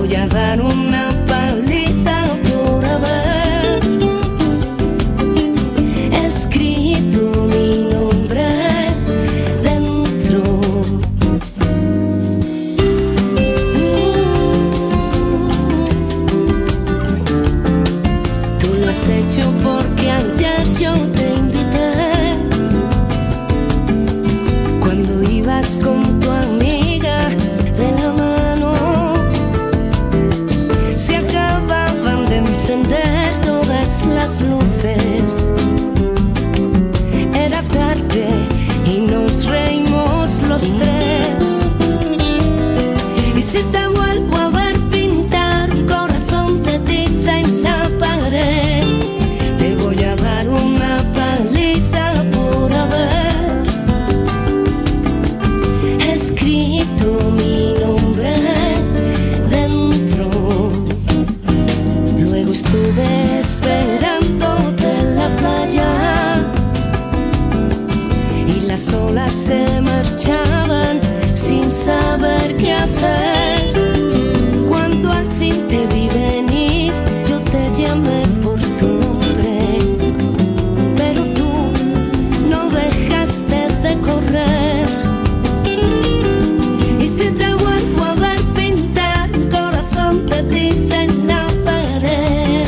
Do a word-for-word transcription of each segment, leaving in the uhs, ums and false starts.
voy a dar una paliza por haber escrito mi nombre dentro. Tú lo has hecho porque ayer yo te invité cuando ibas con tu amiga de la mano. Se acababan de encender todas las luces. Era tarde y nos reímos los tres. Y si te vuelvo a ver pintar un corazón de tiza en la pared, te voy a dar una paliza por haber escrito mi nombre dentro. Luego estuve esperándote en la playa y las olas se marchaban sin saber qué hacer. Cuando al fin te vi venir, yo te llamé por tu nombre, pero tú no dejaste de correr. Y si te vuelvo a ver pintar un corazón de tiza en la pared,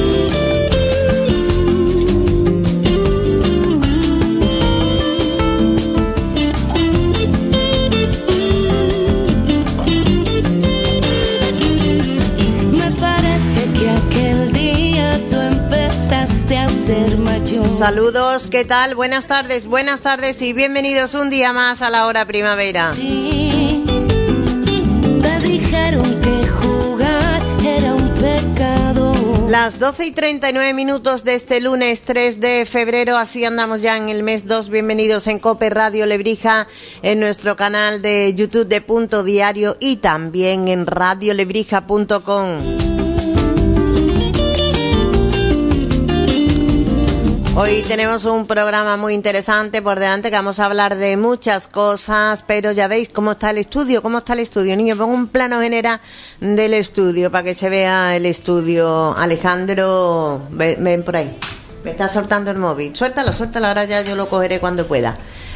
me parece que aquel día tú empezaste a ser mayor. Saludos, ¿qué tal? Buenas tardes, buenas tardes y bienvenidos un día más a la hora primavera. Sí, te dijeron que jugar era un pecado. Las doce y treinta y nueve minutos de este lunes tres de febrero, así andamos ya en el mes dos. Bienvenidos en COPE Radio Lebrija, en nuestro canal de YouTube de Punto Diario y también en radio lebrija punto com. Hoy tenemos un programa muy interesante por delante, que vamos a hablar de muchas cosas, pero ya veis cómo está el estudio, cómo está el estudio. Niños, pongo un plano general del estudio para que se vea el estudio. Alejandro, ven, ven por ahí. Me está soltando el móvil. Suéltalo, suéltalo, ahora ya yo lo cogeré cuando pueda.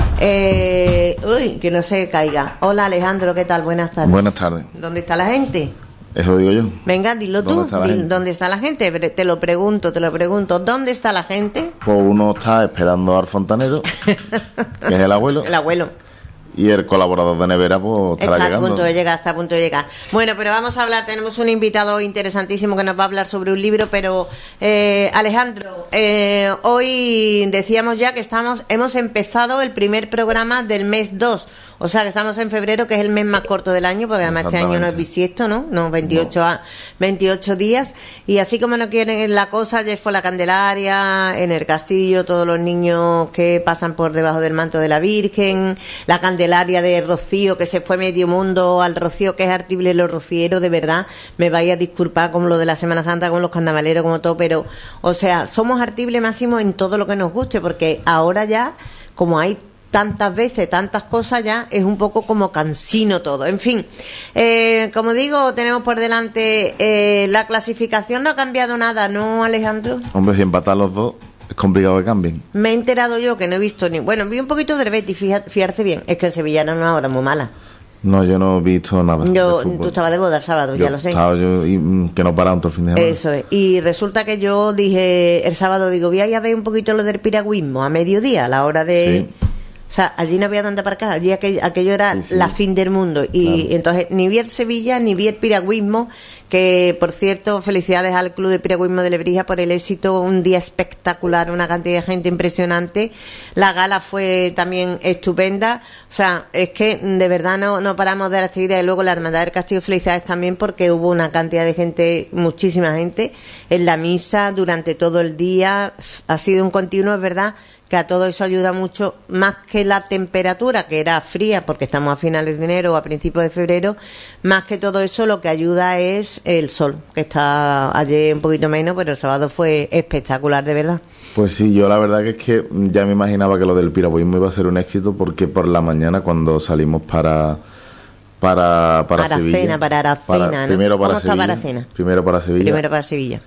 Eh, uy, que no se caiga. Hola Alejandro, ¿qué tal? Buenas tardes. Buenas tardes. ¿Dónde está la gente? Eso digo yo. Venga, dilo tú. ¿Dónde está la Dil- gente? ¿Dónde está la gente? Te lo pregunto, te lo pregunto. ¿Dónde está la gente? Pues uno está esperando al fontanero, que es el abuelo, El abuelo. y el colaborador de nevera pues estará Está a llegando. punto de llegar, está a punto de llegar. Bueno, pero vamos a hablar, tenemos un invitado interesantísimo que nos va a hablar sobre un libro, pero eh, Alejandro, eh, hoy decíamos ya que estamos, hemos empezado el primer programa del mes dos, o sea que estamos en febrero, que es el mes más corto del año, porque además este año no es bisiesto, ¿no? No, veintiocho, No. a- veintiocho días, y así como no quieren la cosa, ayer fue la Candelaria, en el castillo, todos los niños que pasan por debajo del manto de la Virgen, la Candelaria de Rocío, que se fue medio mundo al Rocío, que es artible los rocieros, de verdad, me vaya a disculpar como lo de la Semana Santa, como los carnavaleros, como todo, pero, o sea, somos artible máximo en todo lo que nos guste, porque ahora ya, como hay tantas veces, tantas cosas, ya es un poco como cansino todo. En fin, eh, como digo, tenemos por delante eh, la clasificación, no ha cambiado nada, ¿no, Alejandro? Hombre, si empatan los dos, es complicado que cambien. Me he enterado yo que no he visto ni... Bueno, vi un poquito del Betis, fija- fiarse bien, es que el Sevillano es una hora muy mala. No, yo no he visto nada. Yo, de fútbol. tú estabas de boda el sábado, Yo ya lo sé. estaba yo y, mm, que no pararon todo el fin de semana. Eso es. Y resulta que yo dije el sábado, digo, voy a ir a ver un poquito lo del piragüismo a mediodía, a la hora de... Sí. O sea, allí no había donde aparcar, allí aquello, aquello era Sí, sí. la fin del mundo. Y Claro. entonces ni vi el Sevilla, ni vi el piragüismo, que por cierto, felicidades al Club de Piragüismo de Lebrija por el éxito, un día espectacular, una cantidad de gente impresionante. La gala fue también estupenda. O sea, es que de verdad no, no paramos de la actividad. Y luego la Hermandad del Castillo, felicidades también porque hubo una cantidad de gente, muchísima gente, en la misa durante todo el día. Ha sido un continuo, es verdad, que a todo eso ayuda mucho, más que la temperatura, que era fría, porque estamos a finales de enero o a principios de febrero, más que todo eso lo que ayuda es el sol, que está ayer un poquito menos, pero el sábado fue espectacular, de verdad. Pues sí, yo la verdad que es que ya me imaginaba que lo del piragüismo iba a ser un éxito, porque por la mañana cuando salimos para, para, para Aracena, Sevilla. para Aracena, Para- ¿no? Primero para ¿Cómo está Sevilla. Aracena? Primero para Sevilla. Primero para Sevilla.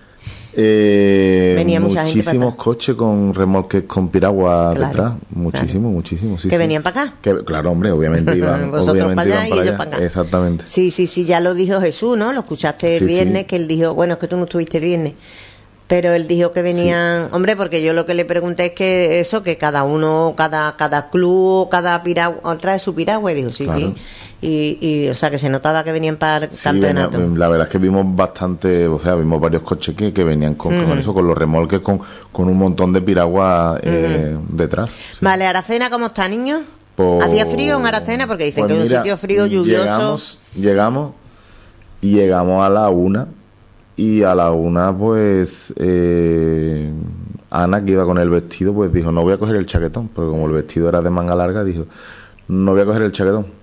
Eh, Venía mucha gente para muchísimos acá. coches con remolques con piragua Claro, detrás. Muchísimo, muchísimo. Sí, ¿Que sí. venían para acá? Que, claro, hombre, obviamente iban, Vosotros obviamente para allá iban y para ellos allá. para acá. Exactamente. Sí, sí, sí, ya lo dijo Jesús, ¿no? Lo escuchaste el Sí, viernes, sí. que él dijo, bueno, es que tú no estuviste el viernes, pero él dijo que venían, hombre, porque yo lo que le pregunté es que eso, que cada uno, cada cada club, cada piragua, trae su piragua, y dijo, sí, Claro. sí, y, y, o sea, que se notaba que venían para el Sí, campeonato. venía- la verdad es que vimos bastante, o sea, vimos varios coches que, que venían con, con eso, con los remolques, con, con un montón de piragua eh, detrás. Sí. Vale, Aracena, ¿cómo está, niño? Pues- ¿Hacía frío en Aracena? Porque dicen pues que es un mira, sitio frío, lluvioso. Llegamos, llegamos y llegamos a la una. Y a la una, pues, eh, Ana, que iba con el vestido, pues dijo, no voy a coger el chaquetón, porque como el vestido era de manga larga, dijo, no voy a coger el chaquetón.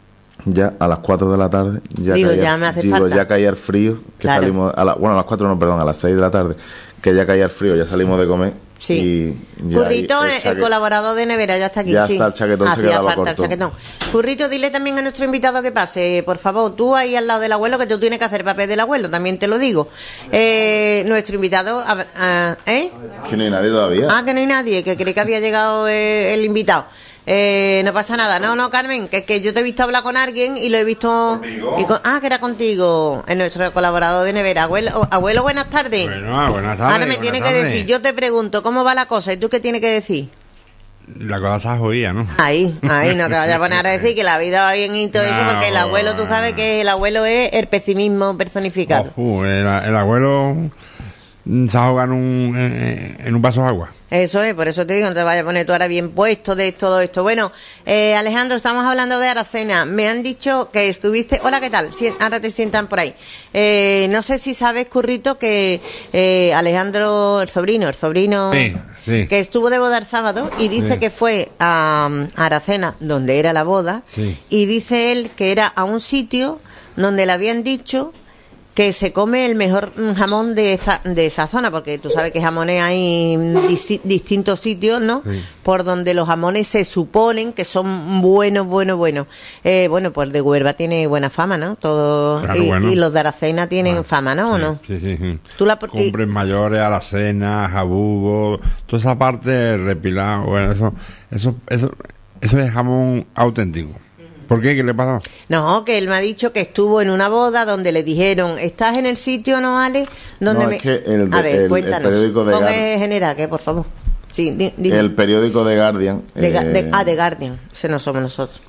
Ya a las cuatro de la tarde, ya, Digo, caía, ya me hace digo, falta. ya caía el frío, que Claro. salimos, a la, bueno, a las cuatro no, perdón, a las seis de la tarde, que ya caía el frío, ya salimos de comer. Sí. Y ya Currito, ahí el, chaque- colaborador de nevera, ya está aquí. Ya sí. está, el chaquetón se Hacía quedaba falta corto. el chaquetón. Currito, dile también a nuestro invitado que pase, por favor, tú ahí al lado del abuelo, que tú tienes que hacer papel del abuelo, también te lo digo. Eh, nuestro invitado, a ver, ah, ¿eh? Que no hay nadie todavía. Ah, que no hay nadie, que cree que había llegado eh, el invitado. Eh, no pasa nada. No, no, Carmen, que, que yo te he visto hablar con alguien y lo he visto... y con- ah, que era contigo, en nuestro colaborador de nevera. Abuelo, abuelo buenas tardes. Bueno, buenas tardes. Ahora me buenas tiene que tardes. decir, yo te pregunto, ¿cómo va la cosa? ¿Y tú qué tienes que decir? La cosa está jodida, ¿no? Ahí, ahí, no te vayas a poner a decir que la vida va bien y todo eso, No. porque el abuelo, tú sabes que el abuelo es el pesimismo personificado. Ojo, el, el abuelo mm, se ahoga en un, en, en un vaso de agua. Eso es, por eso te digo, no te vayas a poner tú ahora bien puesto de todo esto. Bueno, eh, Alejandro, estamos hablando de Aracena. Me han dicho que estuviste... Hola, ¿qué tal? Sí, ahora te sientan por ahí. Eh, no sé si sabes, Currito, que eh, Alejandro, el sobrino, el sobrino... Sí, sí. Que estuvo de boda el sábado y dice Sí. que fue a, a Aracena, donde era la boda, Sí. y dice él que era a un sitio donde le habían dicho que se come el mejor mm, jamón de esa, de esa zona, porque tú sabes que jamones hay en dis- distintos sitios, ¿no? Sí. Por donde los jamones se suponen que son buenos, buenos, buenos. Eh, bueno, pues el de Huelva tiene buena fama, ¿no? Todo, Claro, y, bueno. y los de Aracena tienen Bueno, fama, ¿no? ¿O sí, no? Sí, sí, sí. Tú la por- Cumbres mayores, Aracena, Jabugo, toda esa parte repilado, bueno, eso, eso, eso, eso es jamón auténtico. ¿Por qué? ¿Qué le pasó? No, que él me ha dicho que estuvo en una boda donde le dijeron, ¿estás en el sitio, no, Ale? Donde No, me... es que el de- a ver, el- el cuéntanos. periódico de Pon Gar- en general, que por favor. Sí, di- dime. El periódico The Guardian. De Ga- de- eh, ah, The Guardian. Ese no somos nosotros.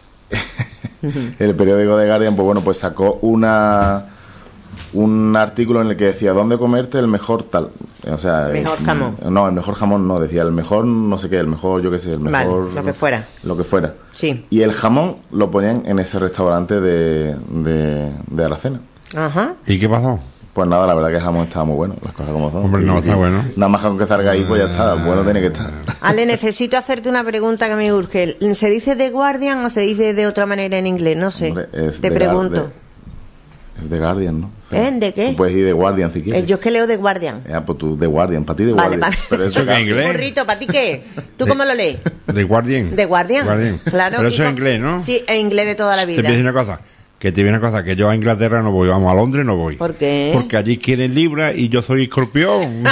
El periódico The Guardian, pues bueno, pues sacó una un artículo en el que decía dónde comerte el mejor tal. O sea, Mejor eh, jamón. No, el mejor jamón no, decía el mejor no sé qué, el mejor, yo qué sé, el Vale, mejor. lo que fuera. Lo que fuera. Sí. Y el jamón lo ponían en ese restaurante de, de, de Aracena. Ajá. ¿Y qué pasó? Pues nada, la verdad que el jamón estaba muy bueno, las cosas como son. Hombre, no, Y- está y bueno. Nada más con que salga ahí, pues ya está, bueno tiene que estar. Ale, necesito hacerte una pregunta que me urge. ¿Se dice The Guardian o se dice de otra manera en inglés? No sé. Hombre, es Te The pregunto. Guar- Es The Guardian, ¿no? O ¿Eh? ¿De qué? Tú puedes ir The Guardian si quieres. Eh, yo es que leo The Guardian. Ya, pues tú, The Guardian, para ti The Vale, Guardian. vale. Pero eso ¿Eso qué es es inglés? Burrito, ¿para ti qué? ¿Tú De- cómo lo lees? ¿De Guardian? The Guardian. Guardian. Claro. Pero y eso es con- inglés, ¿no? Sí, en inglés de toda la Te vida. voy a decir una cosa. Que te viene una cosa, que yo a Inglaterra no voy, vamos, a Londres no voy. ¿Por qué? Porque allí quieren libra y yo soy escorpión.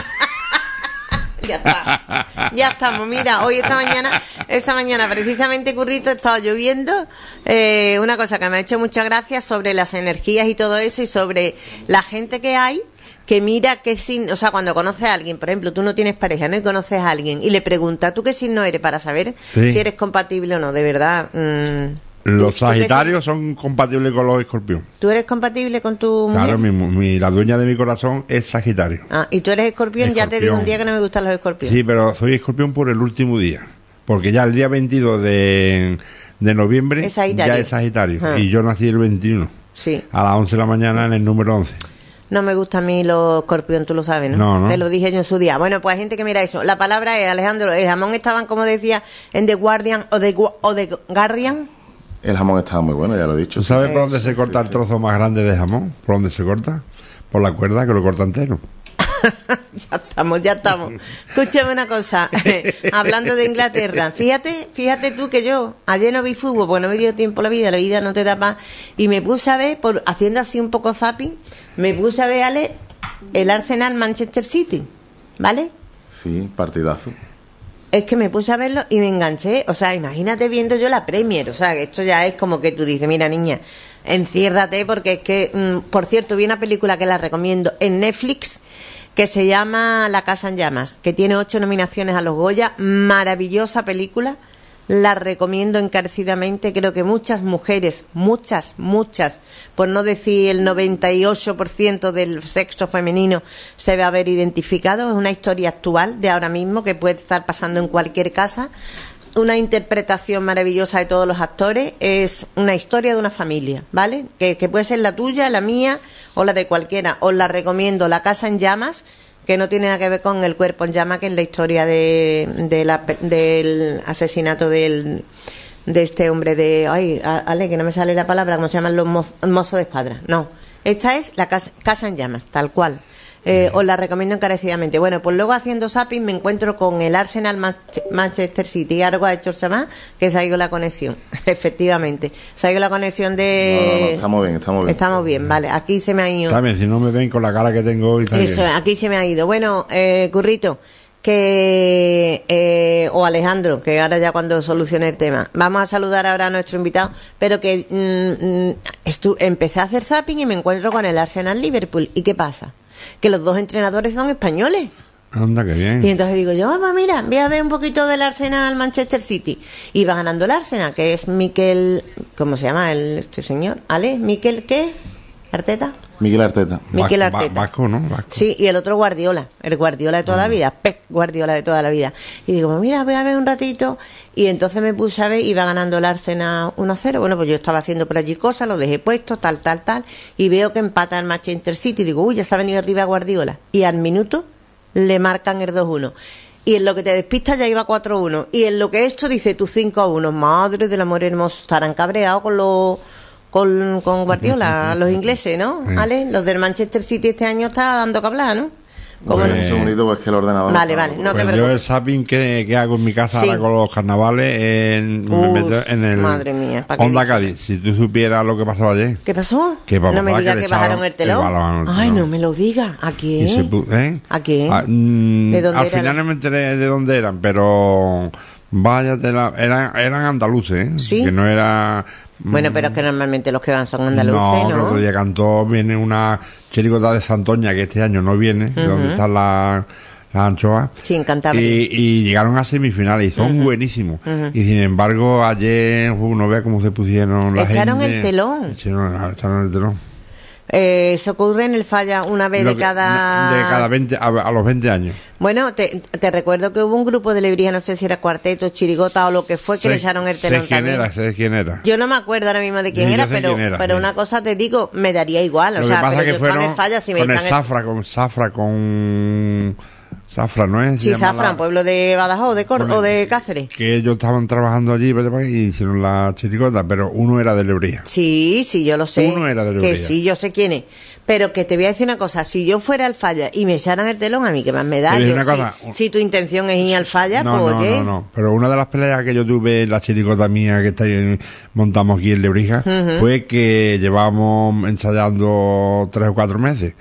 Ya está. Ya estamos. Mira, hoy esta mañana, esta mañana precisamente, Currito, estaba lloviendo. Eh, una cosa que me ha hecho mucha gracia sobre las energías y todo eso y sobre la gente que hay que mira qué signo, o sea, cuando conoces a alguien, por ejemplo, tú no tienes pareja, ¿no? Y conoces a alguien y le preguntas, ¿tú qué signo eres? Para saber Sí. si eres compatible o no, de verdad. mm, Los ¿tú- tú qué sagitarios son compatibles con los escorpión. signo- ¿Tú eres compatible con tu mujer? Claro, mi, mi- la dueña de mi corazón es sagitario. Ah, y tú eres escorpión, ya te digo Escorpión. un día que no me gustan los escorpiones. Sí, pero soy escorpión por el último día. Porque ya el día veintidós de, de noviembre Es Sagitario. ya es sagitario. Ah. Y yo nací el veintiuno. Sí. A las once de la mañana en el número once. No me gusta a mí los escorpión, tú lo sabes, ¿no? No, no. Te lo dije yo en su día. Bueno, pues hay gente que mira eso. La palabra es, Alejandro, el jamón estaban, como decía, en The Guardian o The, Gu- o The Guardian. El jamón estaba muy bueno, ya lo he dicho. ¿Tú sabes Sí, por dónde sí, se corta sí, el trozo más grande de jamón? ¿Por dónde se corta? Por la cuerda que lo corta entero. ya estamos, ya estamos. Escúchame una cosa, hablando de Inglaterra, fíjate, fíjate tú que yo ayer no vi fútbol, porque no me dio tiempo la vida, la vida no te da más, y me puse a ver, por, haciendo así un poco zapping, me puse a ver, Ale, el Arsenal Manchester City, ¿vale? Sí, partidazo. Es que me puse a verlo y me enganché. O sea, imagínate viendo yo la Premier. O sea, que esto ya es como que tú dices, mira, niña, enciérrate, porque es que, mm, por cierto, vi una película que la recomiendo en Netflix que se llama La Casa en Llamas, que tiene ocho nominaciones a los Goya. Maravillosa película. La recomiendo encarecidamente. Creo que muchas mujeres, muchas, muchas, por no decir el noventa y ocho por ciento del sexo femenino, se va a ver identificado. Es una historia actual de ahora mismo que puede estar pasando en cualquier casa. Una interpretación maravillosa de todos los actores. Es una historia de una familia, ¿vale? Que, que puede ser la tuya, la mía o la de cualquiera. Os la recomiendo, La Casa en Llamas, que no tiene nada que ver con El cuerpo en llama, que es la historia de, de la, del asesinato del, de este hombre de... Ay, Ale, que no me sale la palabra, ¿cómo se llaman los moz, mozos de escuadra? No, esta es La Casa, casa en Llamas, tal cual. Eh, os la recomiendo encarecidamente. Bueno, pues luego haciendo zapping me encuentro con el Arsenal Manchester City. Algo ha hecho Samá, que se ha ido la conexión. Efectivamente, se ha ido la conexión de... No, no, no, estamos bien, estamos bien. Estamos bien, vale. Aquí se me ha ido... También, si no me ven con la cara que tengo hoy... Eso, aquí se me ha ido. Bueno, eh, Currito, que... Eh, o Alejandro, que ahora ya cuando solucione el tema. Vamos a saludar ahora a nuestro invitado, pero que mm, estu- empecé a hacer zapping y me encuentro con el Arsenal Liverpool. ¿Y qué pasa? Que los dos entrenadores son españoles. Anda, qué bien. Y entonces digo yo, ah, pues mira, voy a ver un poquito del Arsenal Manchester City. Y va ganando el Arsenal, que es Mikel, ¿cómo se llama el este señor? ¿Ale? ¿Mikel qué? ¿Arteta? Miguel Arteta. Mikel Va- Arteta. Vasco, ¿no? Vasco. Sí, y el otro Guardiola, el Guardiola de toda la vida, Pep Guardiola de toda la vida. Y digo, pues mira, voy a ver un ratito. Y entonces me puse a ver, iba ganando el Arsenal uno a cero. Bueno, pues yo estaba haciendo por allí cosas, lo dejé puesto, tal, tal, tal. Y veo que empata el Manchester City. Y digo, uy, ya se ha venido arriba Guardiola. Y al minuto le marcan el dos uno. Y en lo que te despistas ya iba cuatro uno. Y en lo que esto dice tú cinco a uno. Madre del amor hermoso, estarán cabreados con los... Con, con Guardiola, los ingleses, ¿no? Sí. ¿Vale? Los del Manchester City este año está dando que hablar, ¿no? ¿Cómo Bueno, no? un segundito, pues que el ordenador... Vale, está- vale, no te Pues yo preocupes. el zapping que, que hago en mi casa Sí. ahora con los carnavales en, me Uf, meto en el madre mía, ¿pa' qué Onda dices? Cádiz. Si tú supieras lo que pasó ayer. ¿Qué pasó? Que papá no me digas que que, le bajaron echaron- el telón. que bajaron el Ay, telón. no me lo digas. ¿A quién? Y se pu- ¿eh? ¿A quién? Ah, mm, ¿De dónde al era final la- no me enteré de dónde eran, pero vaya tela, eran, eran andaluces, ¿eh? ¿Sí? Que no era... Bueno, pero es que normalmente los que van son andaluces, No, ¿no? que el otro día cantó, viene una chirigota de Santoña que este año no viene, de donde están las las anchoas. Sí, en Cantabria. Y, y llegaron a semifinales y son buenísimos. Y sin embargo, ayer, uh, no vea cómo se pusieron la Echaron gente. el telón. Echaron, echaron el telón. Eh, eso ocurre en el Falla una vez Lo de que- cada... de cada veinte, a, a los veinte años. Bueno, te, te recuerdo que hubo un grupo de Lebrija, no sé si era cuarteto, chirigota o lo que fue, que Sé- le echaron el telón sé quién también. era, sé quién era. Yo no me acuerdo ahora mismo de quién Sí, yo era, sé pero quién era, pero sí. una cosa te digo, me daría igual, o Lo sea, que pasa pero es que yo estaba en fueron el Falla, si me con el echan el... Zafra, con Zafra, con Zafra, ¿no es? Se Sí, llama Zafran, la- pueblo de Badajoz, de Cor- con o el- de Cáceres. Que ellos estaban trabajando allí y hicieron la chirigota, pero uno era de Lebrija. Sí, sí, yo lo sé. Uno era de Que Lebrija. sí, yo sé quién es. Pero que te voy a decir una cosa, si yo fuera al Falla y me echaran el telón, a mí que más me da. Te voy a Yo, decir una si, cosa, si tu intención es ir al Falla, No, pues no, oye. no, no. Pero una de las peleas que yo tuve en la chirigota mía que está ahí, montamos aquí en Lebrija fue que llevábamos ensayando tres o cuatro meses.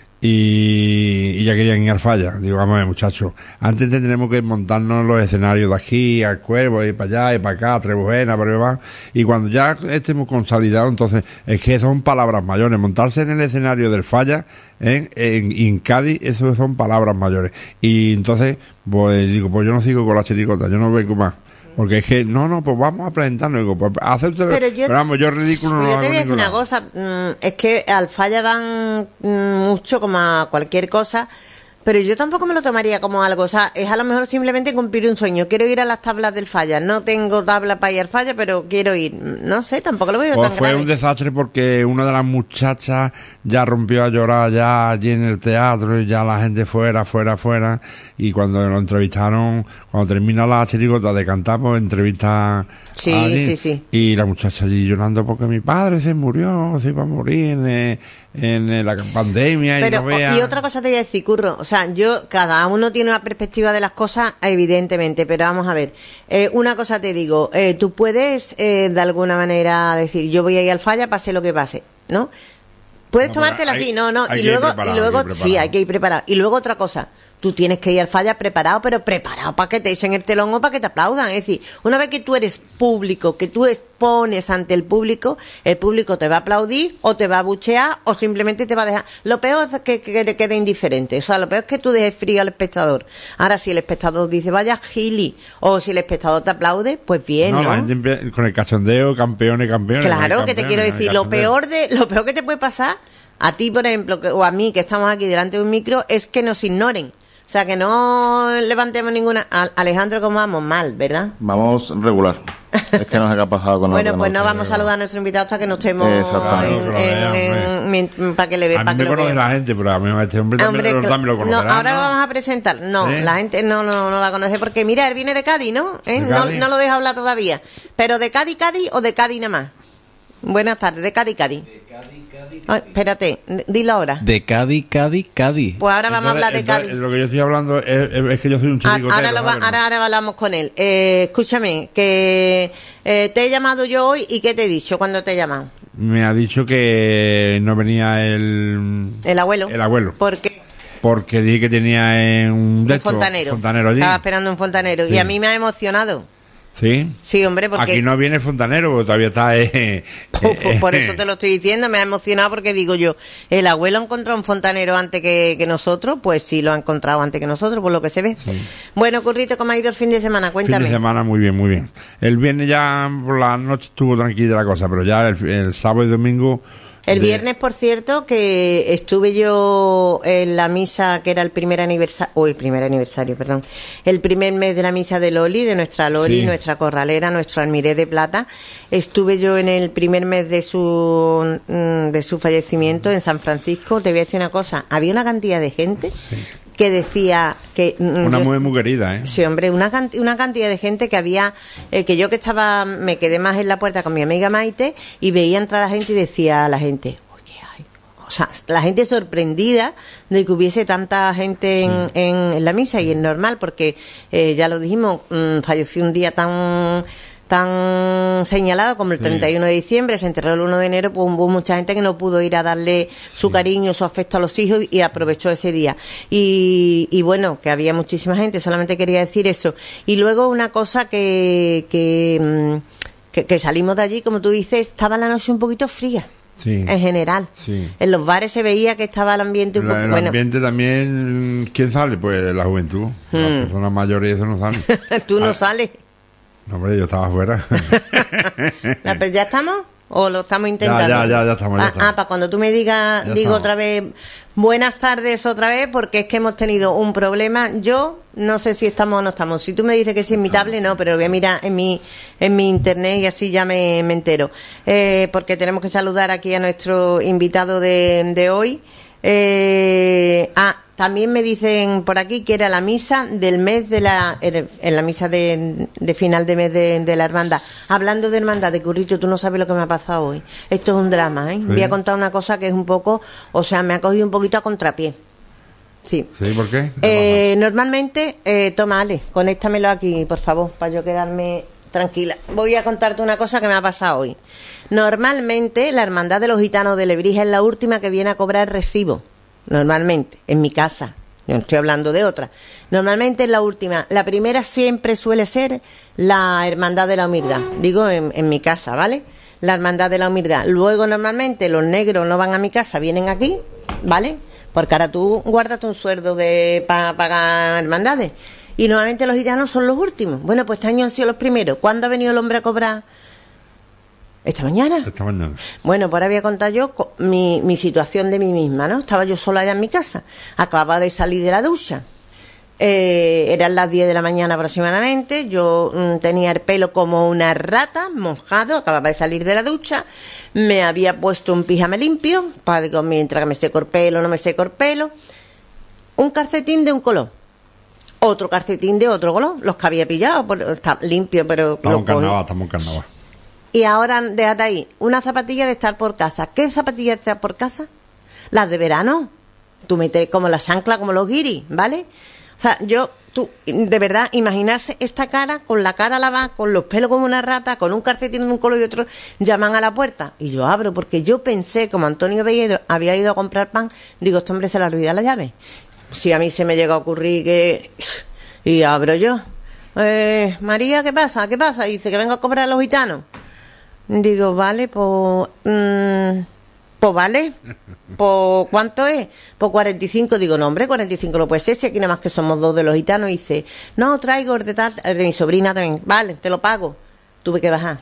Y, y ya querían ir al Falla. Digo, vamos a ver, muchachos, antes tendremos que montarnos los escenarios de aquí, al Cuervo, y para allá, y para acá, a Trebujena, para allá. Y cuando ya estemos consolidados, entonces, es que son palabras mayores. Montarse en el escenario del Falla, ¿eh? en, en Cádiz, eso son palabras mayores. Y entonces, pues digo, pues yo no sigo con la chirigota, yo no vengo más. Porque es que, no, no, pues vamos a presentarnos. Digo, pues hacerte, Pero yo- pero vamos, yo ridículo no lo Yo hago te voy a en decir ningún una lado. cosa, mm, es que al Falla van mm, mucho como a cualquier cosa, pero yo tampoco me lo tomaría como algo, o sea, es a lo mejor simplemente cumplir un sueño. Quiero ir a las tablas del Falla, no tengo tabla para ir al Falla, pero quiero ir. No sé, tampoco lo veo Pues tan fue grave. un desastre porque una de las muchachas ya rompió a llorar ya allí en el teatro y ya la gente fuera, fuera, fuera. Y cuando lo entrevistaron, cuando termina la chirigota de cantar, pues entrevista Sí, allí. sí, sí. Y la muchacha allí llorando porque mi padre se murió, se iba a morir en el, en la pandemia pero, y no vea... Y otra cosa te voy a decir, Curro, o sea, yo, cada uno tiene una perspectiva de las cosas, evidentemente, pero vamos a ver, eh, una cosa te digo, eh, tú puedes eh, de alguna manera decir, yo voy a ir al falla, pase lo que pase, ¿no? Puedes No, tomártela hay- así, no, no, hay y que ir luego, preparado, y luego, hay que ir sí, preparado. hay que ir preparado. Y luego otra cosa, tú tienes que ir al falla preparado, pero preparado para que te echen el telón o para que te aplaudan. Es decir, una vez que tú eres público, que tú expones ante el público, el público te va a aplaudir o te va a buchear o simplemente te va a dejar. Lo peor es que, que te quede indiferente. O sea, lo peor es que tú dejes frío al espectador. Ahora, si el espectador dice, vaya gili, o si el espectador te aplaude, pues bien, ¿no? No, la gente empie- con el cachondeo, campeones, campeones. Claro, con que te campeones, quiero con el decir, lo cachondeo. peor de, lo peor que te puede pasar a ti, por ejemplo, que- o a mí, que estamos aquí delante de un micro, es que nos ignoren. O sea, que no levantemos ninguna... A- Alejandro, ¿cómo vamos? Mal, ¿verdad? Vamos regular. Es que nos ha pasado con Bueno, otro, pues no ¿no? vamos a saludar a nuestro invitado hasta que no estemos Exactamente. en, Claro, que lo en- vea, en- min- para que le vea. A para mí que me lo conoce vea. la gente, pero a mí este hombre también, Hombre, lo- cl- también lo no, conocerá. ahora ¿no? lo vamos a presentar. No, ¿Eh? la gente no, no, no va a conocer porque, mira, él viene de Cádiz, ¿no? ¿Eh? ¿De No, Cádiz? no lo deja hablar todavía. Pero de Cádiz, Cádiz o de Cádiz nada más. Buenas tardes, de Cádiz, Cádiz. Ay, espérate, d- dilo ahora. De Cádiz, Cádiz, Cádiz. Pues ahora vamos a hablar de Entonces, Cádiz. entonces, lo que yo estoy hablando es, es- es que yo soy un Ah, chiricotero. Ahora, lo va- ¿sabes? ahora, ahora hablamos con él. Eh, escúchame, que eh, te he llamado yo hoy y ¿qué te he dicho cuando te he llamado? Me ha dicho que no venía el... El abuelo. El abuelo. Porque Porque dije que tenía eh, un, de un estos, fontanero. fontanero allí. Estaba esperando un fontanero. Sí. Y a mí me ha emocionado. ¿Sí? Sí, hombre, porque... Aquí no viene el fontanero, porque todavía está... eh, Por, eh, por eso te lo estoy diciendo, me ha emocionado porque digo yo, el abuelo ha encontrado un fontanero antes que, que nosotros, pues sí lo ha encontrado antes que nosotros, por lo que se ve. Bueno, Currito, ¿cómo ha ido el fin de semana? Fin Cuéntame. de semana muy bien, muy bien. El viernes ya por la noche estuvo tranquila la cosa, pero ya el, el sábado y domingo... El de- viernes, por cierto, que estuve yo en la misa, que era el primer aniversario, o el primer aniversario, perdón, el primer mes de la misa de Loli, de nuestra Loli, Sí. nuestra corralera, nuestro almiré de plata. Estuve yo en el primer mes de su mm, de su fallecimiento en San Francisco. Te voy a decir una cosa, había una cantidad de gente que decía que... mm, Una yo- mujer muy querida, ¿eh? Sí, hombre, una, canti- una cantidad de gente que había, eh, que yo que estaba, me quedé más en la puerta con mi amiga Maite y veía entrar a la gente y decía a la gente, oye, ay, o sea, la gente sorprendida de que hubiese tanta gente en, en, en la misa y es normal porque, eh, ya lo dijimos, mm, falleció un día tan tan señalado como el treinta y uno de diciembre, se enterró el uno de enero, pues hubo mucha gente que no pudo ir a darle su cariño, su afecto a los hijos y aprovechó ese día. Y, y bueno, que había muchísima gente, solamente quería decir eso. Y luego una cosa que, que, mm, que, que salimos de allí, como tú dices, estaba la noche un poquito fría. Sí. En general. Sí. En los bares se veía que estaba el ambiente un La- poco... el Bueno, ambiente también, ¿quién sale? Pues la juventud. Las personas mayores y eso no salen. tú no Ah, sales. no, hombre, yo estaba afuera. Ah, pero ¿ya estamos? ¿O lo estamos intentando? Ya, ya, ya, ya estamos, ya Ah, estamos. ah, para cuando tú me digas, Ya digo estamos. otra vez, buenas tardes otra vez, porque es que hemos tenido un problema. Yo no sé si estamos o no estamos. Si tú me dices que sí en mi tablet, no, pero voy a mirar en mi, en mi internet y así ya me, me entero. Eh, porque tenemos que saludar aquí a nuestro invitado de, de hoy. Eh, ah, también me dicen por aquí que era la misa del mes de la, en la misa de, de final de mes de, de la hermandad. Hablando de hermandad, de Currito, tú no sabes lo que me ha pasado hoy. Esto es un drama, ¿eh? Sí. Voy a contar una cosa que es un poco, o sea, me ha cogido un poquito a contrapié. Sí. ¿Sí? ¿Por qué? Eh, normalmente, eh, toma, Ale, conéctamelo aquí, por favor, para yo quedarme tranquila. Voy a contarte una cosa que me ha pasado hoy. Normalmente, la Hermandad de los Gitanos de Lebrija es la última que viene a cobrar recibo. Normalmente, en mi casa. Yo no estoy hablando de otra. Normalmente es la última. La primera siempre suele ser la Hermandad de la Humildad. Digo, en, en mi casa, ¿vale? La Hermandad de la Humildad. Luego, normalmente, los negros no van a mi casa, vienen aquí, ¿vale? Porque ahora tú guardas un sueldo de para pagar hermandades. Y normalmente los gitanos son los últimos. Bueno, pues este año han sido los primeros. ¿Cuándo ha venido el hombre a cobrar? ¿Esta mañana? Esta mañana. Bueno, pues ahora voy a contar yo co- mi, mi situación de mí misma, ¿no? Estaba yo sola allá en mi casa. Acababa de salir de la ducha. Eh, eran las diez de la mañana aproximadamente. Yo mm, tenía el pelo como una rata, mojado. Acababa de salir de la ducha. Me había puesto un pijama limpio, para digo, mientras que me seco el pelo, no me seco el pelo. Un calcetín de un color. Otro calcetín de otro color. Los que había pillado, por- está limpio, pero... Estamos lo en cogí. carnaval, estamos en carnaval. Y ahora, déjate ahí, una zapatilla de estar por casa. ¿Qué zapatilla de estar por casa? las de verano. Tú metes como la chancla, como los guiris, ¿vale? O sea, yo, tú, de verdad, imaginarse esta cara, con la cara lavada, con los pelos como una rata, con un calcetín de un color y otro, llaman a la puerta. Y yo abro, porque yo pensé, como Antonio había ido, había ido a comprar pan, digo, este hombre se le olvida la llave. Si a mí se me llega a ocurrir que... Y abro yo. Eh, María, ¿qué pasa? ¿Qué pasa? Dice que vengo a cobrar a los gitanos. Digo, vale, pues... Mmm, pues vale. Pues, ¿cuánto es? Pues cuarenta y cinco. Digo, no, hombre, cuarenta y cinco no puede ser, si aquí nada más que somos dos de los gitanos. Y dice, no, traigo el de, tal, el de mi sobrina también. Vale, te lo pago. Tuve que bajar.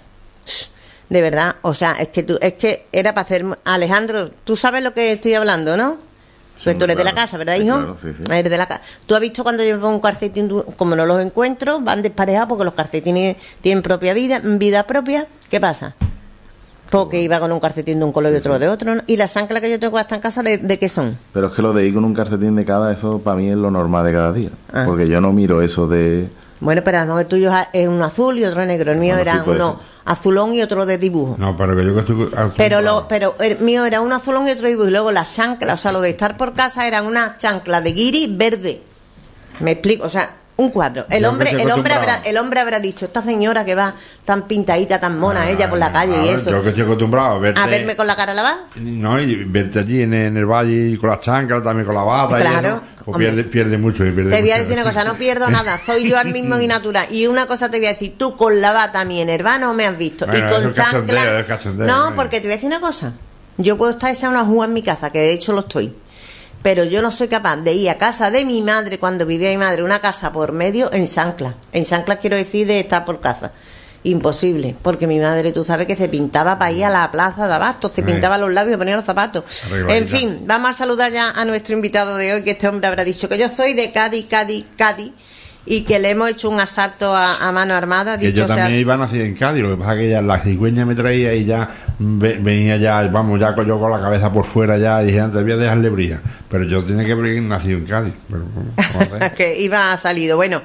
De verdad, o sea, es que tú, es que era para hacer... Alejandro, tú sabes lo que estoy hablando, ¿no? Sí, Pues tú eres claro. de la casa, ¿verdad, Sí, hijo? claro, sí, sí. Eres de la casa. ¿Tú has visto cuando llevo un calcetín, como no los encuentro, van desparejados porque los calcetines tienen propia vida, vida propia? ¿Qué pasa? Porque iba con un calcetín de un color y otro de otro, ¿no? Y las chanclas que yo tengo hasta en casa, ¿de, de qué son? Pero es que lo de ir con un calcetín de cada, eso para mí es lo normal de cada día. Ah. Porque yo no miro eso de... Bueno, pero a lo mejor el tuyo es uno azul y otro negro. El mío Bueno, era sí, puede uno ser. azulón y otro de dibujo. No, pero que yo que estoy... Pero lo, pero el mío era un azulón y otro dibujo. Y luego las chanclas, o sea, lo de estar por casa eran una chancla de guiri verde. Me explico, o sea, un cuadro. El Yo hombre, que estoy el hombre habrá, acostumbrado. el hombre habrá dicho, esta señora que va tan pintadita, tan mona, ella por la calle y Claro, eso. Yo que estoy acostumbrado a verte... A verme con la cara lavada. No, y verte allí en, en el valle y con las chanclas, también con la bata Claro, y eso, pues hombre. pierde, pierde mucho. y Pierde Te voy a mucho. decir una cosa, no pierdo nada, soy yo al mismo y natural. Y una cosa te voy a decir, tú con la bata mi enervano me has visto. Bueno, y con eso es cachondeo, chancla. es cachondeo, No, bueno. porque te voy a decir una cosa. Yo puedo estar echando una juga en mi casa, que de hecho lo estoy. Pero yo no soy capaz de ir a casa de mi madre cuando vivía mi madre, una casa por medio, en chancla. En chancla quiero decir de estar por casa. Imposible, porque mi madre, tú sabes que se pintaba para ir a la plaza de Abastos, se Sí. pintaba los labios y ponía los zapatos. Arregladita. En fin, vamos a saludar ya a nuestro invitado de hoy, que este hombre habrá dicho que yo soy de Cádiz, Cádiz, Cádiz, y que le hemos hecho un asalto a, a mano armada. Que Dicho yo sea, también iba nacido en Cádiz, lo que pasa es que ya la cigüeña me traía y ya ve- venía ya, vamos, ya con- yo con la cabeza por fuera ya, y dije, antes voy a dejarle brilla. Pero yo tenía que haber nacido en Cádiz. Pero, ¿cómo hacer? que iba a salido. Bueno,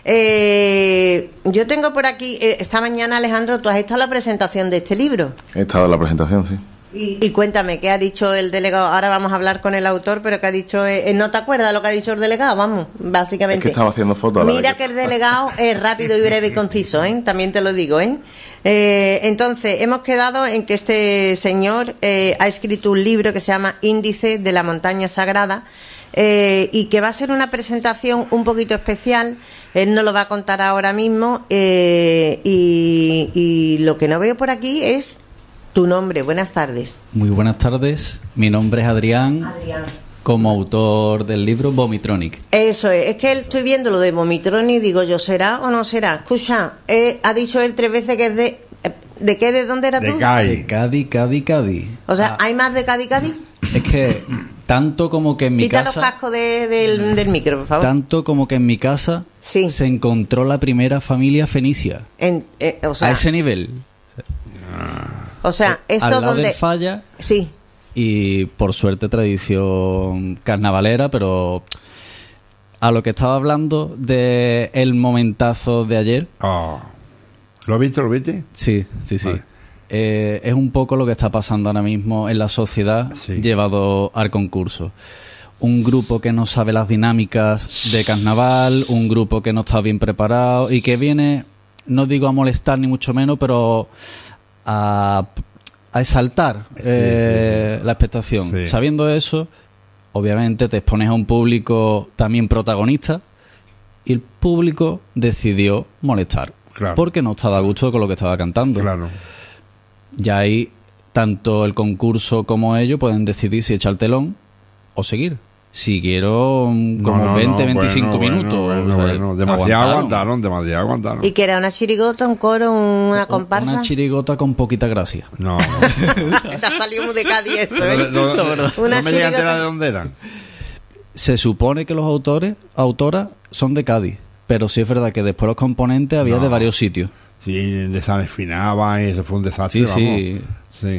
eh, yo tengo por aquí, eh, esta mañana, Alejandro, tú has estado en la presentación de este libro. He estado en la presentación, sí. Y, y cuéntame, ¿qué ha dicho el delegado? Ahora vamos a hablar con el autor, pero ¿qué ha dicho? Eh, ¿no te acuerdas lo que ha dicho el delegado? Vamos, básicamente. Es que estaba haciendo fotos a la Mira vez que que- el delegado es rápido y breve y conciso, ¿eh? También te lo digo, ¿eh? Eh, entonces, hemos quedado en que este señor eh, ha escrito un libro que se llama Índice de la Montaña Sagrada, eh, y que va a ser una presentación un poquito especial. Él nos lo va a contar ahora mismo, eh, y, y lo que no veo por aquí es tu nombre. Buenas tardes. Muy buenas tardes, mi nombre es Adrián, Adrián. como autor del libro Vomitronic. Eso es, es que él estoy viendo lo de Vomitrón y digo yo, ¿será o no será? Escucha, eh, ha dicho él tres veces que es de... ¿De qué? ¿De dónde era De tú? Cádiz. De Cádiz, Cádiz, Cádiz. O sea, Ah, ¿hay más de Cádiz, Cádiz? es que tanto como que en mi Quita los casa, cascos de- del, del micro, por favor. tanto como que en mi casa Sí. se encontró la primera familia fenicia. En- eh, o A sea, ese nivel. o sea, esto Al lado donde... del Falla, Sí, y por suerte tradición carnavalera, pero a lo que estaba hablando de el momentazo de ayer, Oh. ¿Lo has visto? ¿Lo viste? sí, sí, sí. Vale. Eh, es un poco lo que está pasando ahora mismo en la sociedad Sí. llevado al concurso. Un grupo que no sabe las dinámicas de carnaval, un grupo que no está bien preparado y que viene, no digo a molestar ni mucho menos, pero a, a exaltar Sí, eh, la expectación. Sí. Sabiendo eso, obviamente te expones a un público también protagonista y el público decidió molestar. Claro. Porque no estaba a gusto con lo que estaba cantando. Claro. Ya ahí, tanto el concurso como ellos pueden decidir si echar el telón o seguir. Siguieron como No, no, veinte, no, veinticinco bueno, minutos. bueno, o sea, bueno, demasiado aguantaron, demasiado aguantaron. y que era una chirigota, un coro, una comparsa. Una chirigota con poquita gracia. No. Te ha salido muy de Cádiz eso, no, ¿eh? no, no, no Una me llegan a chirigota. enterar de dónde eran. Se supone que los autores, autoras, son de Cádiz. Pero sí es verdad que después los componentes había No. de varios sitios. Sí, de San Espinaba y eso fue un desastre. Sí, sí. vamos. Sí.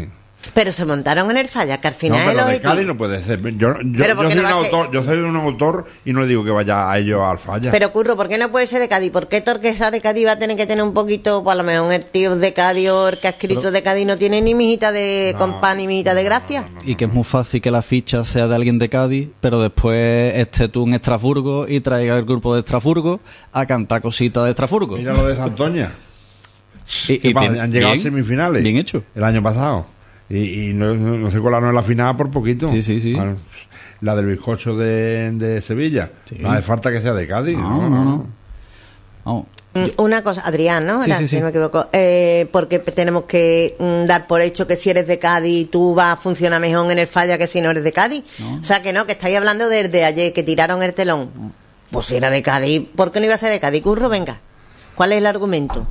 Pero se montaron en el Falla, que al final No, es pero el de objetivo. Cádiz no puede ser. Yo, yo, Pero yo, ¿por qué soy no un va a ser? autor, yo soy un autor y no le digo que vaya a ellos al Falla. Pero Curro, ¿por qué no puede ser de Cádiz? ¿Por qué Torquesa de Cádiz va a tener que tener un poquito, pues a lo mejor el tío de Cádiz o el que ha escrito Pero- de Cádiz no tiene ni mijita de No, compás ni mijita de gracia? Y que es muy fácil que la ficha sea de alguien de Cádiz, pero después esté tú en Estrasburgo y traiga el grupo de Estrasburgo a cantar cositas de Estrasburgo. Mira lo de Santoña. Y- ¿Qué y pasa? bien- Han llegado bien, a semifinales. bien hecho. El año pasado. Y, y no, no, no se colaron en la final por poquito. Sí, sí, sí. Bueno, la del bizcocho de, de Sevilla. Sí. No hace falta que sea de Cádiz. No, no, no. Vamos. Mm, Una cosa, Adrián, ¿no? Sí, Era, sí, sí. Si no me equivoco. Eh, porque tenemos que mm, dar por hecho que si eres de Cádiz tú vas a funcionar mejor en el Falla que si no eres de Cádiz. No. O sea que no, que estáis hablando desde ayer, que tiraron el telón. Pues si era de Cádiz, ¿por qué no iba a ser de Cádiz? Curro, venga. ¿Cuál es el argumento?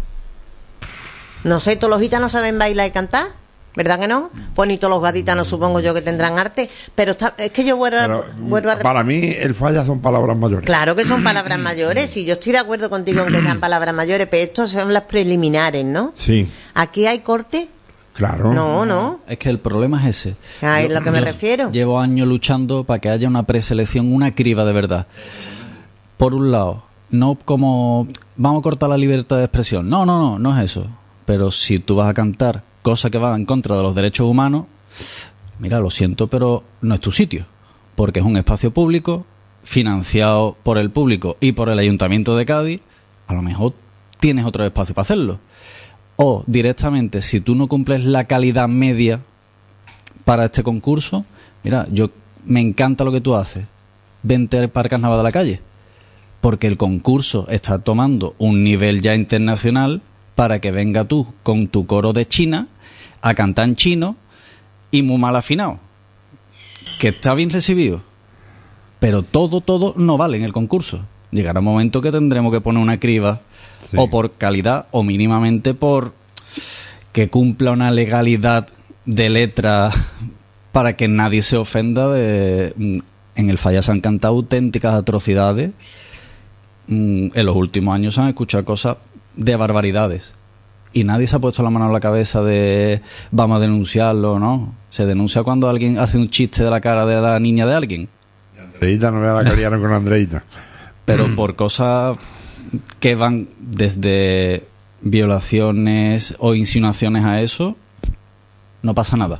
No sé, todos los gitanos saben bailar y cantar, ¿verdad que no? Pues ni todos los gaditanos supongo yo que tendrán arte, pero está, es que yo vuelvo, a- Pero, vuelvo a... para mí, el Falla son palabras mayores. Claro que son palabras mayores, y yo estoy de acuerdo contigo en que sean palabras mayores, pero estos son las preliminares, ¿no? Sí, ¿Aquí hay corte? claro. No, no. Es que el problema es ese. A es lo que me Yo refiero. Llevo años luchando para que haya una preselección, una criba de verdad. Por un lado, no como vamos a cortar la libertad de expresión. No, no, no, no es eso. Pero si tú vas a cantar cosas que van en contra de los derechos humanos, mira, lo siento, pero no es tu sitio. Porque es un espacio público, financiado por el público y por el Ayuntamiento de Cádiz. A lo mejor tienes otro espacio para hacerlo. O directamente, si tú no cumples la calidad media para este concurso, mira, yo me encanta lo que tú haces. Vente para el Carnaval de la Calle. Porque el concurso está tomando un nivel ya internacional para que venga tú con tu coro de China a cantar en chino y muy mal afinado. Que está bien recibido. Pero todo, todo no vale en el concurso. Llegará un momento que tendremos que poner una criba, Sí. o por calidad o mínimamente por que cumpla una legalidad de letra para que nadie se ofenda de... En el Falla se han cantado auténticas atrocidades. Mm, En los últimos años se han escuchado cosas de barbaridades. Y nadie se ha puesto la mano en la cabeza de vamos a denunciarlo, ¿no? Se denuncia cuando alguien hace un chiste de la cara de la niña de alguien. Andreita, no vea la que liaron con Andreita. Pero por cosas que van desde violaciones o insinuaciones a eso, no pasa nada.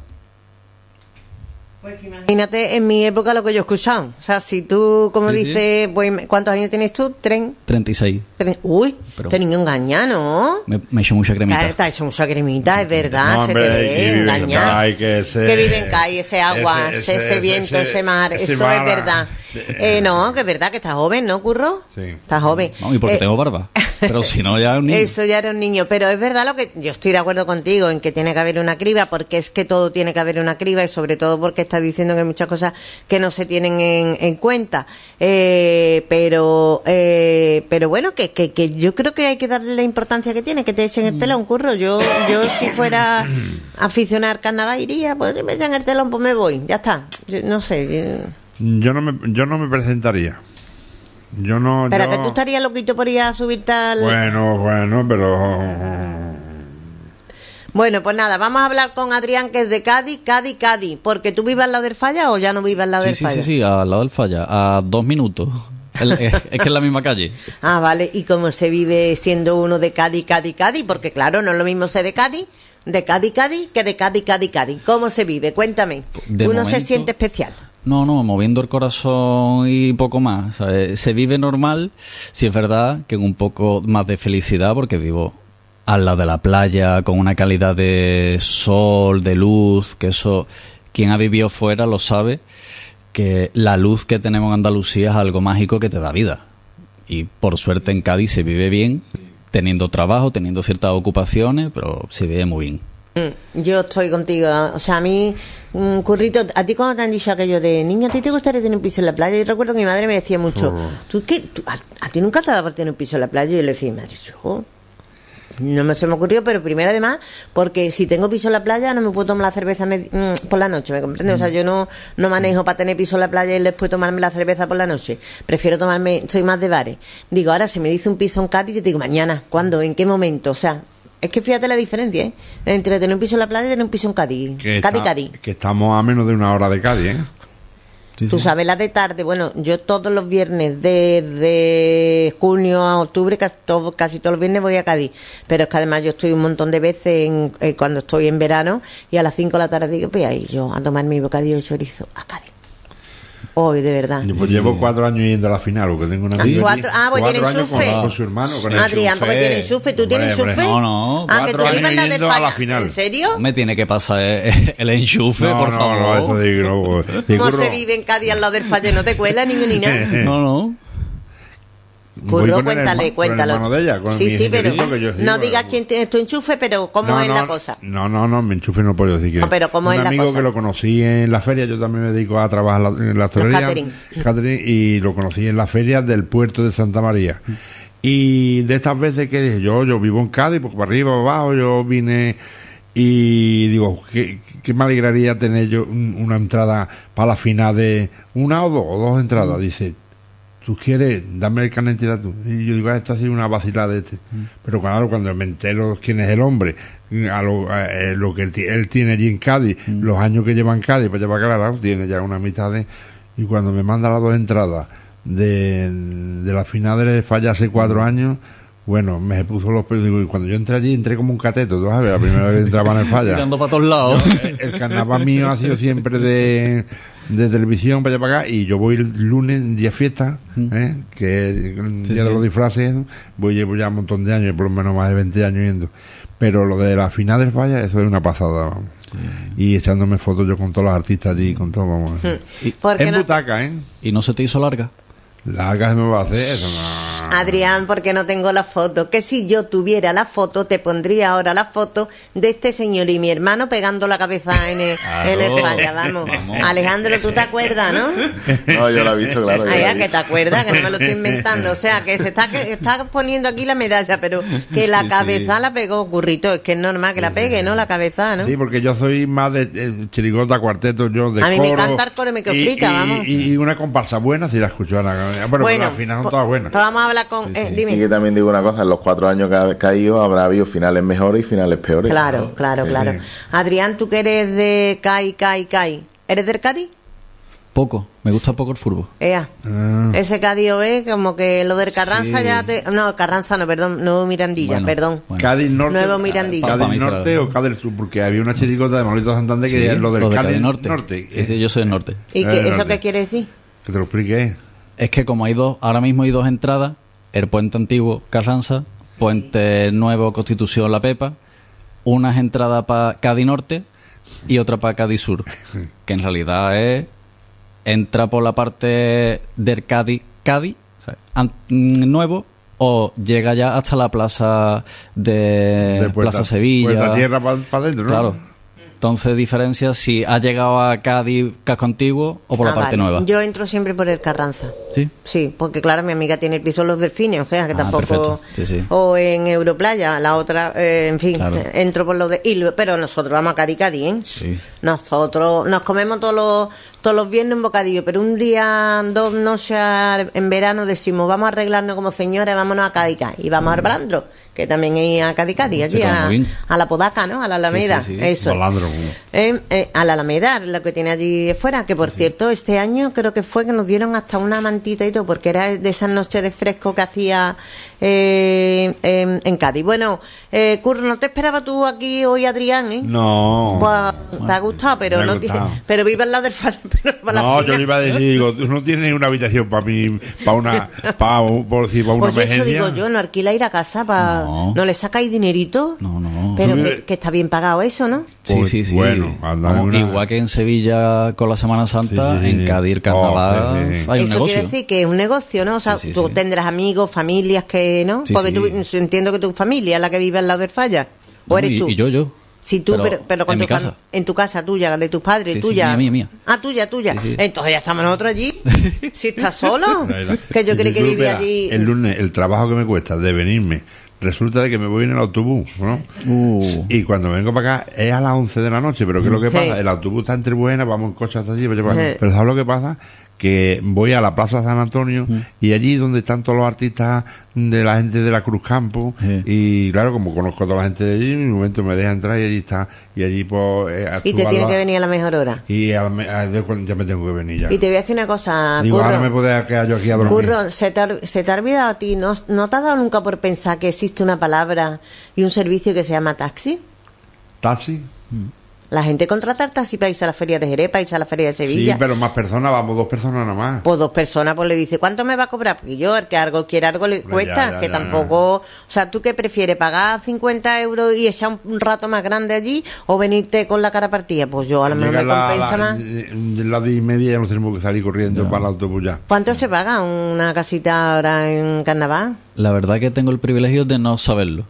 Pues imagínate en mi época lo que yo he escuchado. O sea, si tú, como Sí, sí. dices, pues, ¿cuántos años tienes tú? ¿Tren? treinta y seis. Tren- Uy, Pero- te niño engaña, ¿no? Me, me he hecho mucha cremita. Está, está hecho mucha cremita, es verdad, No, se hombre, te que ve vive en engañado. Cádiz, que ese- Que vive en Cádiz, ese agua, ese- ese, ese- ese viento, ese- ese mar, ese eso mar, es verdad. eh, Eh, no, que es verdad que estás joven, ¿no, Curro? Sí. Estás joven. No, y porque Eh, tengo barba. Pero si no, ya es un niño. Eso ya era un niño, pero es verdad lo que yo estoy de acuerdo contigo en que tiene que haber una criba, porque es que todo tiene que haber una criba y sobre todo porque estás diciendo que hay muchas cosas que no se tienen en, en cuenta. Eh, pero eh, pero bueno, que, que, que yo creo que hay que darle la importancia que tiene, que te echen el telón, Curro. Yo yo si fuera aficionada al carnaval iría, pues si me echan el telón, pues me voy, ya está. Yo no sé. yo- Yo no me, yo no me presentaría. Yo no. Pero yo- que tú estarías loquito por ir a subirte al... Bueno, bueno, pero. Bueno, pues nada, vamos a hablar con Adrián, que es de Cádiz, Cádiz, Cádiz. Porque tú vives al lado del Falla o ya no vives al lado Sí, del sí, Falla. sí, sí, al lado del Falla, a dos minutos. El- es, es que es la misma calle. Ah, vale. ¿Y cómo se vive siendo uno de Cádiz, Cádiz, Cádiz? Porque claro, no es lo mismo ser de Cádiz, de Cádiz, Cádiz, que de Cádiz, Cádiz, Cádiz. ¿Cómo se vive? Cuéntame. De uno se momento- siente especial. No, no, moviendo el corazón y poco más. ¿Sabes? Se vive normal, si es verdad que con un poco más de felicidad, porque vivo al lado de la playa, con una calidad de sol, de luz, que eso, quien ha vivido fuera lo sabe, que la luz que tenemos en Andalucía es algo mágico que te da vida. Y por suerte en Cádiz se vive bien, teniendo trabajo, teniendo ciertas ocupaciones, pero se vive muy bien. Mm, Yo estoy contigo. O sea, a mí, mm, Currito, a ti cuando te han dicho aquello de niño, ¿a ti te gustaría tener un piso en la playa? Yo recuerdo que mi madre me decía mucho, ¿tú qué? tú- a, a ti nunca te ha dado por tener un piso en la playa? Y yo le decía, madre, yo... No me se me ocurrió, pero primero además, porque si tengo piso en la playa no me puedo tomar la cerveza med- mm, por la noche, ¿me comprendes? O sea, yo no, no manejo para tener piso en la playa y después tomarme la cerveza por la noche. Prefiero tomarme, soy más de bares. Digo, ahora si me dice un piso en Cádiz, te digo, mañana, ¿cuándo? ¿En qué momento? O sea, Es que fíjate la diferencia, ¿eh? Entre tener un piso en la playa y tener un piso en Cádiz. Que Cádiz, está- Cádiz. Que estamos a menos de una hora de Cádiz, ¿eh? Sí, Tú sí. sabes, la de tarde, bueno, yo todos los viernes, desde junio a octubre, casi, todo, casi todos los viernes voy a Cádiz. Pero es que además yo estoy un montón de veces en, eh, cuando estoy en verano y a las cinco de la tarde digo, pues ahí yo a tomar mi bocadillo de chorizo a Cádiz. Hoy, de verdad. Yo pues llevo cuatro años yendo a la final, porque tengo una Ah, amiga cuatro- allí, ah, pues cuatro tiene años con, enchufe. con su hermano. Con el Adrián, porque enchufe. tiene enchufe, ¿tú tienes Hombre, enchufe? hombre. No, no, Ah, que tú cuatro vives en la años de yendo a la Falla. final. ¿En serio? Me tiene que pasar eh, el enchufe, No, por no, favor. no, eso digo, no, y ¿Cómo curro, se vive en Cádiz al lado del Falla? ¿No te cuela ni ni nada? No, no. voy Curro, con el cuéntale, herma- con el cuéntalo. hermano de ella, con sí, mi sí, pero señorito, que yo no sigo, digas eh, quién tiene tu enchufe, pero cómo no, es no, la cosa. No, no, no, mi enchufe no puedo decir que No, pero ¿cómo un es la amigo cosa? que lo conocí en la feria, yo también me dedico a trabajar la- en la hostelería, catering. catering, y lo conocí en la feria del puerto de Santa María. Y de estas veces que dije, yo, yo vivo en Cádiz, porque para arriba, para abajo, yo vine y digo, ¿qué, qué me alegraría tener yo un- una entrada para la final de una o dos, o dos entradas? Dice, ¿tú quieres? Dame el carnet de identidad tú. Y yo digo, ah, esto ha sido una vacilada de este. Pero claro, cuando me entero quién es el hombre, a lo, a, eh, lo que él, ti- él tiene allí en Cádiz, los años que lleva en Cádiz, pues lleva claro, tiene ya una mitad de... Y cuando me manda las dos entradas de, de la final de Falla hace cuatro años, bueno, me puso los pelos. Digo, y cuando yo entré allí, entré como un cateto, tú sabes, la primera vez que entraba en el Falla. Mirando para todos lados. El, el carnaval mío ha sido siempre de, de televisión para allá para acá, y yo voy el lunes, día fiesta, ¿eh? Que es el Sí, día de sí. los disfraces, voy llevo ya un montón de años, por lo menos más de veinte años yendo. Pero lo de la final del Falla, eso es una pasada, vamos. Y echándome fotos yo con todos los artistas allí, con todo, vamos. Porque En no, butaca, ¿eh? ¿Y no se te hizo larga? Larga se me va a hacer eso, no. Adrián, porque no tengo la foto. Que si yo tuviera la foto, te pondría ahora la foto de este señor y mi hermano pegando la cabeza en el, Claro. en el Falla, vamos. Vamos. Alejandro, ¿tú te acuerdas, no? No, yo la he visto, claro. yo Ay, la he ah, que te visto. acuerdas, que no me lo estoy inventando. O sea, que se está, que está poniendo aquí la medalla, pero que la Sí, cabeza sí. la pegó Currito. Es que es normal que la pegue, ¿no? La cabeza, ¿no? Sí, porque yo soy más de eh, chirigota, cuarteto, yo de A mí me coro, encanta el coro, me quedo y- frita, y- vamos. Y, una comparsa buena si la escucho ahora. Pero Bueno, al final son pues- todas buenas. pues vamos a hablar con... eh, Y dime. que también digo una cosa, en los cuatro años que ha caído habrá habido finales mejores y finales peores. Claro, claro, Sí, claro. sí. Adrián, tú que eres de CAI, CAI, CAI. ¿Eres del Cádiz? Poco. Me gusta poco el fútbol. Ea. Ah. Ese Cádiz es como que lo del Carranza Sí. ya te... No, Carranza no, perdón, Nuevo Mirandilla, Bueno, perdón. bueno. Cádiz Norte, Nuevo Mirandilla. Cádiz Pa' mí será- Norte o Cádiz Sur, porque había una chirigota de Manolito Santander que Sí, es lo del lo de Cádiz, Cádiz Norte. Norte. Sí, sí, yo soy del norte. ¿Y Eh, qué, del eso norte. qué quiere decir? Que te lo explique. Es que como hay dos, ahora mismo hay dos entradas, el puente antiguo Carranza, puente nuevo Constitución La Pepa, unas entradas para Cádiz Norte y otra para Cádiz Sur, que en realidad es entra por la parte del Cádiz Cádiz, o sea, an- mm, nuevo, o llega ya hasta la plaza de, De Puerta- Plaza Sevilla. Puerta Tierra para adentro, ¿no? Claro. Entonces diferencia si ha llegado a Cádiz Casco Antiguo o por Ah, la parte vale. nueva. Yo entro siempre por el Carranza. ¿Sí? Sí, porque claro, mi amiga tiene el piso en Los Delfines, o sea que Ah, tampoco... perfecto. Sí, sí. O en Europlaya, la otra, eh, en fin, Claro. entro por los de... y lo- pero nosotros vamos a Cádiz, Cádiz, ¿eh? Sí. Nosotros nos comemos todos los, todos los viernes un bocadillo, pero un día, dos noches en verano decimos, vamos a arreglarnos como señores, vámonos a Cádiz, Cádiz. Y vamos al Balandro, que también hay a Cádiz, Cádiz, Se allí toma a, muy bien. a la Podaca, ¿no? A la Alameda, Sí, sí, sí. eso. Balandro. Eh, eh, a la Alameda, lo que tiene allí fuera, que por cierto, este año creo que fue que nos dieron hasta una mantita y todo, porque era de esas noches de fresco que hacía eh, en, en Cádiz. Bueno, eh, Curro, ¿no te esperaba tú aquí hoy, Adrián? ¿eh? No. Pues, te ha gustado, pero me ha no ti- gustado. pero vive al lado del Falla, pero para No, la yo fina. le iba a decir, digo, tú no tienes una habitación para mí, para una, para, un- por decir, para una Pues eso emergencia. digo yo, no alquila ir a casa para... No. ¿No le sacáis dinerito? No, no. Pero Tú que, vives- que está bien pagado eso, ¿no? Sí, Pues, sí, sí. bueno, anda Vamos, una- igual que en Sevilla con la Semana Santa, Sí, sí, sí. en Cádiz el carnaval Oh, sí, sí. hay un Eso negocio. quiere decir que es un negocio, ¿no? O sea, Sí, sí, tú sí. tendrás amigos, familias que, ¿no? Sí, Porque sí. tú, entiendo que tu familia es la que vive al lado del Falla. ¿O No, eres y, tú? y yo, yo. Si tú, pero, pero, con en tu mi casa. fam- en tu casa tuya, de tus padres, Sí, sí, tuya. mía, mía, mía. Ah, tuya, tuya. Sí, sí. Entonces ya estamos nosotros allí. Si estás solo, que yo Si creí que tú vivía supieras allí. El lunes, el trabajo que me cuesta de venirme, resulta de que me voy en el autobús, ¿no? Uh. Y cuando vengo para acá es a las once de la noche, pero ¿qué es lo que Sí. pasa? El autobús está entre buenas, vamos en coche hasta allí, pero, Sí. pero ¿sabes lo que pasa? que voy a la Plaza San Antonio mm. y allí donde están todos los artistas de la gente de la Cruz Campo sí. y claro, como conozco a toda la gente de allí, en un momento me deja entrar y allí está y allí pues eh, y te tiene que venir a la mejor hora y a, a, a, ya me tengo que venir ya y te voy a decir una cosa digo, Curro, ahora me puedo quedar yo aquí a dormir Curro, se te, ha, se te ha olvidado a ti ¿no, ¿no te has dado nunca por pensar que existe una palabra y un servicio que se llama taxi? ¿Taxi? Mm. La gente contrata el taxi para irse a la feria de Jerez, para irse a la feria de Sevilla. Sí, pero más personas, vamos, dos personas nada más. Pues dos personas, pues le dice, ¿cuánto me va a cobrar? Porque yo, el que algo quiere, algo le cuesta, ya, ya, que ya, tampoco... Ya. O sea, ¿tú qué prefieres? ¿Pagar cincuenta euros y echar un rato más grande allí o venirte con la cara partida? Pues yo a lo mejor me la, compensa la, más. Las diez y media ya nos tenemos que salir corriendo ya. Para el autobús ya. ¿Cuánto se paga una casita ahora en Carnaval? La verdad que tengo el privilegio de no saberlo.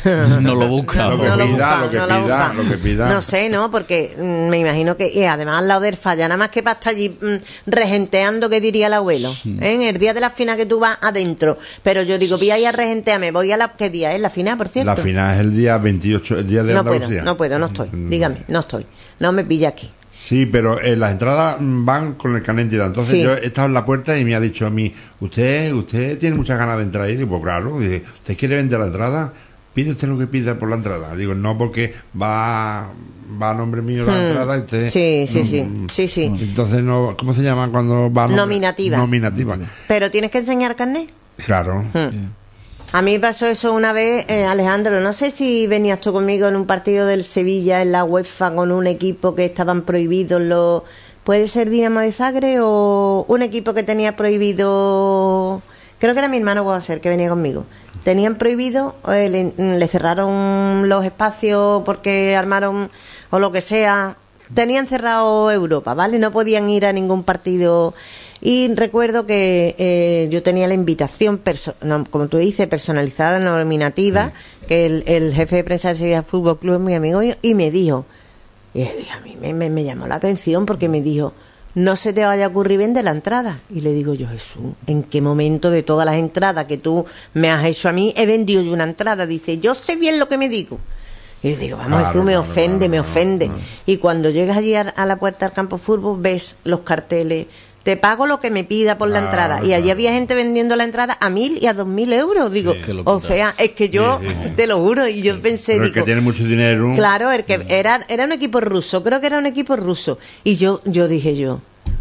No lo busca. Lo que no pida, lo, busca, lo que no pida, lo, lo que pida. No sé, ¿no? Porque mmm, me imagino que, y además al lado del falla, nada más que para estar allí mmm, regenteando, que diría el abuelo. Sí. ¿Eh? En el día de la final que tú vas adentro. Pero yo digo, voy a ir a regentearme, voy a la... ¿Qué día es la final, por cierto? La final es el día veintiocho, el día de no Andalucía. Puedo, no puedo, no estoy. Dígame, no estoy. No me pilla aquí. Sí, pero eh, las entradas van con el carnet de identidad. Entonces sí. Yo he estado en la puerta y me ha dicho a mí, usted usted tiene muchas ganas de entrar. Y digo, pues claro, dice, ¿usted quiere vender la entrada? Pide usted lo que pida por la entrada. Digo, no, porque va va a nombre mío la hmm. entrada. Usted, sí, sí, no, sí, sí, sí. Entonces, no, ¿cómo se llama cuando va a nombre? Nominativa. Nominativa. Pero tienes que enseñar carnet. Claro. Hmm. A mí pasó eso una vez, eh, Alejandro, no sé si venías tú conmigo en un partido del Sevilla en la UEFA con un equipo que estaban prohibidos los... ¿Puede ser Dinamo de Zagreb o un equipo que tenía prohibido... Creo que era mi hermano, puede ser, que venía conmigo. Tenían prohibido, eh, le, le cerraron los espacios porque armaron o lo que sea. Tenían cerrado Europa, ¿vale? No podían ir a ningún partido. Y recuerdo que eh, yo tenía la invitación, perso- no, como tú dices, personalizada, nominativa, sí. que el, el jefe de prensa del Sevilla Fútbol Club es mi amigo y me dijo, y a mí me, me, me llamó la atención porque me dijo, no se te vaya a ocurrir vender la entrada. Y le digo yo, Jesús, ¿en qué momento de todas las entradas que tú me has hecho a mí he vendido yo una entrada? Dice, yo sé bien lo que me digo. Y le digo, vamos, claro, Jesús, me claro, ofende, claro, me ofende. Claro, claro. Y cuando llegas allí a, a la puerta del campo de fútbol, ves los carteles, te pago lo que me pida por claro, la entrada. Claro. Y allí había gente vendiendo la entrada a mil y a dos mil euros. Digo, sí, o sea, es que yo, sí, sí. te lo juro, y yo sí. pensé, Pero digo... el que tiene mucho dinero... Claro, el que era, era un equipo ruso, creo que era un equipo ruso. Y yo, yo dije yo...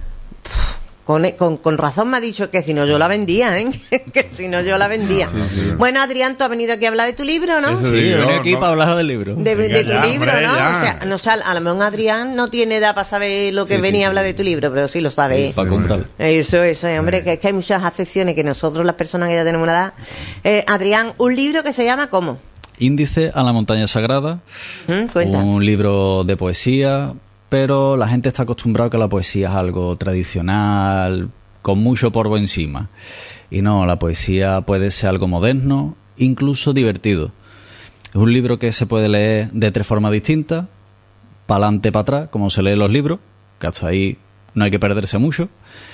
Con, con, con razón me ha dicho que si no yo la vendía, ¿eh? que si no yo la vendía. Sí, sí. Bueno, Adrián, tú has venido aquí a hablar de tu libro, ¿no? Eso sí, he venido aquí no. para hablar del libro. De, de, de tu ya, libro, hombre, ¿no? Ya. O sea, no, o sea, a lo mejor Adrián no tiene edad para saber lo que sí, venía sí, a hablar sí. de tu libro, pero sí lo sabe. Sí, para comprarlo. Eso, eso, hombre, sí. que es que hay muchas acepciones que nosotros, las personas que ya tenemos una edad. Eh, Adrián, un libro que se llama ¿cómo? Índice a la montaña sagrada. ¿Mm? Cuenta. Un libro de poesía, pero la gente está acostumbrada a que la poesía es algo tradicional, con mucho polvo encima. Y no, la poesía puede ser algo moderno, incluso divertido. Es un libro que se puede leer de tres formas distintas, para adelante, para atrás, como se leen los libros, que hasta ahí no hay que perderse mucho.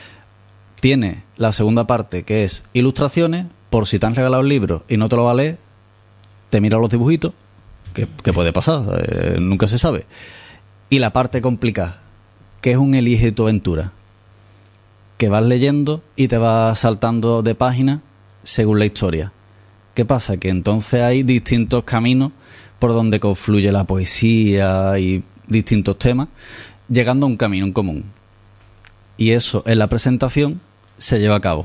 Tiene la segunda parte, que es ilustraciones, por si te han regalado el libro y no te lo va a leer, te mira los dibujitos, que, que puede pasar, eh, nunca se sabe. Y la parte complicada, que es un elige tu aventura, que vas leyendo y te vas saltando de página según la historia. ¿Qué pasa? Que entonces hay distintos caminos por donde confluye la poesía y distintos temas, llegando a un camino en común. Y eso en la presentación se lleva a cabo.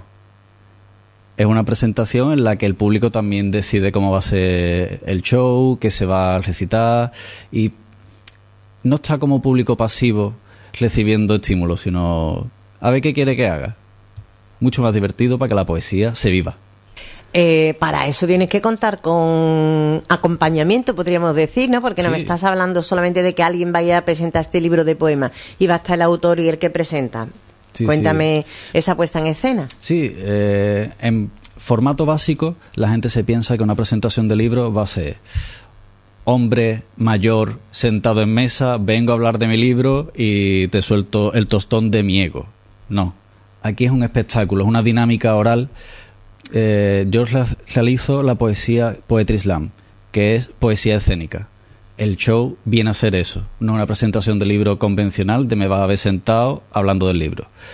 Es una presentación en la que el público también decide cómo va a ser el show, qué se va a recitar, y no está como público pasivo recibiendo estímulos, sino... a ver qué quiere que haga. Mucho más divertido para que la poesía se viva. Eh, para eso tienes que contar con acompañamiento, podríamos decir, ¿no? Porque no sí. me estás hablando solamente de que alguien vaya a presentar este libro de poemas y va a estar el autor y el que presenta. Sí, Cuéntame sí. esa puesta en escena. Sí, eh, en formato básico la gente se piensa que una presentación de libro va a ser... hombre mayor sentado en mesa, vengo a hablar de mi libro y te suelto el tostón de mi ego. No, aquí es un espectáculo, es una dinámica oral. Eh, yo realizo la poesía Poetry Slam, que es poesía escénica. El show viene a ser eso, no una presentación de libro convencional de me vas a ver sentado hablando del libro.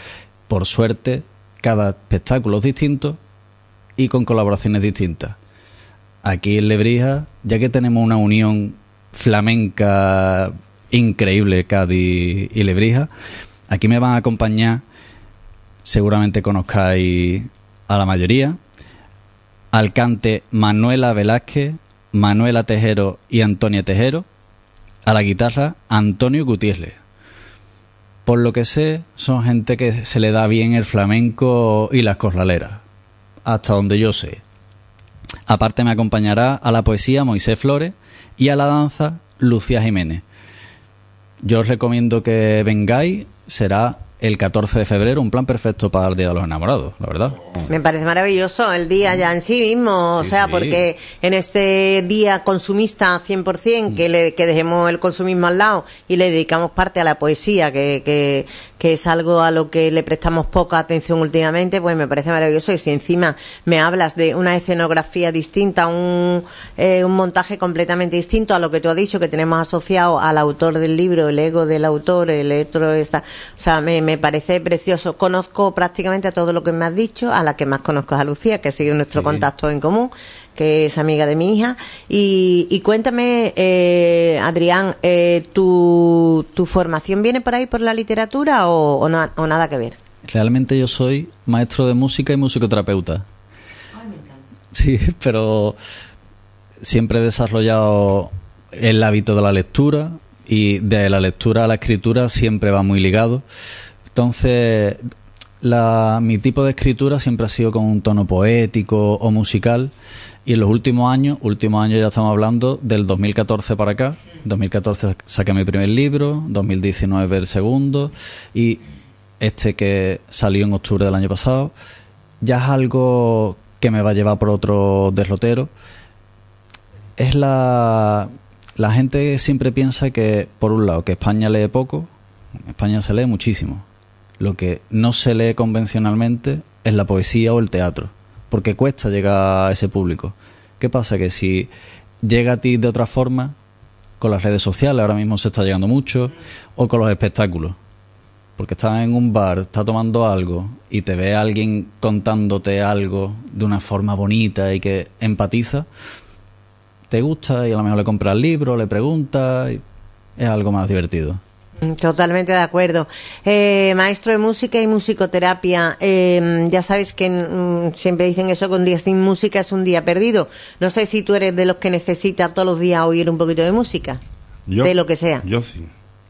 por suerte, cada espectáculo es distinto y con colaboraciones distintas. Aquí en Lebrija, ya que tenemos una unión flamenca increíble, Cádiz y Lebrija, aquí me van a acompañar, seguramente conozcáis a la mayoría, al cante Manuela Velázquez, Manuela Tejero y Antonia Tejero, a la guitarra Antonio Gutiérrez. Por lo que sé, son gente que se le da bien el flamenco y las corraleras, hasta donde yo sé. Aparte me acompañará a la poesía Moisés Flores y a la danza Lucía Jiménez. Yo os recomiendo que vengáis, será el catorce de febrero, un plan perfecto para el Día de los Enamorados, la verdad. Me parece maravilloso el día ya en sí mismo, o Sí, sea, sí. porque en este día consumista cien por ciento, que, le, que dejemos el consumismo al lado y le dedicamos parte a la poesía, que, que, que es algo a lo que le prestamos poca atención últimamente, pues me parece maravilloso. Y si encima me hablas de una escenografía distinta, un, eh, un montaje completamente distinto a lo que tú has dicho, que tenemos asociado al autor del libro, el ego del autor, el otro, esta, o sea, me me parece precioso. Conozco prácticamente a todo lo que me has dicho, a la que más conozco es a Lucía, que sigue nuestro Sí. contacto en común, que es amiga de mi hija. Y, y cuéntame, eh, Adrián, eh, ¿tu, ¿tu formación viene por ahí por la literatura o, o, no, o nada que ver? Realmente yo soy maestro de música y musicoterapeuta. Sí, pero siempre he desarrollado el hábito de la lectura y de la lectura a la escritura siempre va muy ligado. Entonces, la, mi tipo de escritura siempre ha sido con un tono poético o musical, y en los últimos años, últimos años ya estamos hablando del dos mil catorce para acá, dos mil catorce saqué mi primer libro, dos mil diecinueve el segundo, y este que salió en octubre del año pasado, ya es algo que me va a llevar por otro derrotero. Es la... La gente siempre piensa que, por un lado, que España lee poco, en España se lee muchísimo. Lo que no se lee convencionalmente es la poesía o el teatro, porque cuesta llegar a ese público. ¿Qué pasa? Que si llega a ti de otra forma, con las redes sociales, ahora mismo se está llegando mucho, o con los espectáculos, porque estás en un bar, estás tomando algo y te ve alguien contándote algo de una forma bonita y que empatiza, te gusta y a lo mejor le compras el libro, le preguntas, y es algo más divertido. Totalmente de acuerdo. Eh, maestro de música y musicoterapia, eh, ya sabes que mm, siempre dicen eso, que un día sin música es un día perdido. No sé si tú eres de los que necesita todos los días oír un poquito de música, Yo, de lo que sea. Yo sí,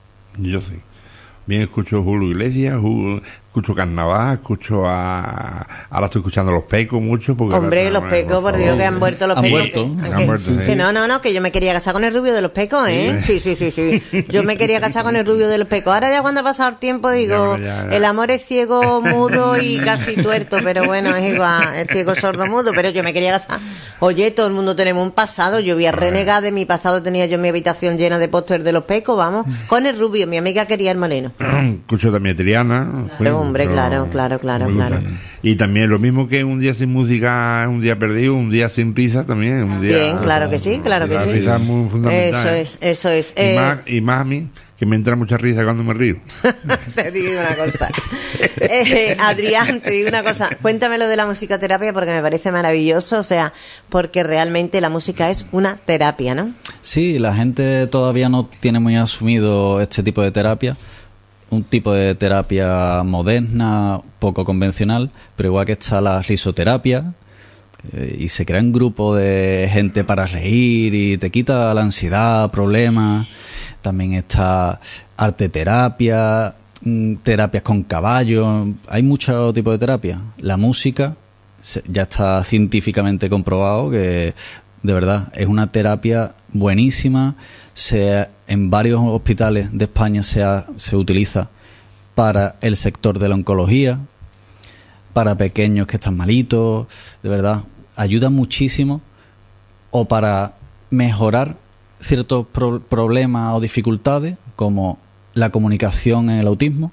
yo sí. Bien, escucho Julio Iglesias, Julio, escucho Carnaval, escucho a... Ahora estoy escuchando Los Pecos mucho. Porque Hombre, ahora- los Pecos, por Dios, que han vuelto los Han Pecos. vuelto. que- Han aunque- vuelto, sí, sí. no, no, no, que yo me quería casar con el rubio de los Pecos, ¿eh? Sí, sí, sí, sí. Yo me quería casar con el rubio de los Pecos. Ahora ya cuando ha pasado el tiempo digo, Ya, ya, ya. el amor es ciego, mudo y casi tuerto, pero bueno, es igual, es ciego, sordo, mudo, pero yo me quería casar. Oye, todo el mundo tenemos un pasado, yo voy a renegar de mi pasado, tenía yo mi habitación llena de póster de los Pecos, vamos, con el rubio, mi amiga quería el moreno. Escucho también a Triana. Claro, hombre, claro, claro, claro, me gusta. claro. Y también lo mismo que un día sin música es un día perdido, un día sin risa también. Un día, Bien, claro que sí, claro que la sí. risa es muy fundamental. Eso ¿eh? es, eso es. Y, Eh, más, y más a mí, que me entra mucha risa cuando me río. Te digo una cosa. Eh, Adrián, te digo una cosa. Cuéntame lo de la musicoterapia porque me parece maravilloso, o sea, porque realmente la música es una terapia, ¿no? Sí, la gente todavía no tiene muy asumido este tipo de terapia. Un tipo de terapia moderna, poco convencional, pero igual que está la risoterapia, eh, y se crea un grupo de gente para reír y te quita la ansiedad, problemas. También está arteterapia, mm, terapias con caballos, hay muchos tipos de terapia. La música se- ya está científicamente comprobado que de verdad es una terapia buenísima. Se, en varios hospitales de España se, ha- se utiliza para el sector de la oncología, para pequeños que están malitos, de verdad, ayuda muchísimo, o para mejorar ciertos pro- problemas o dificultades, como la comunicación en el autismo,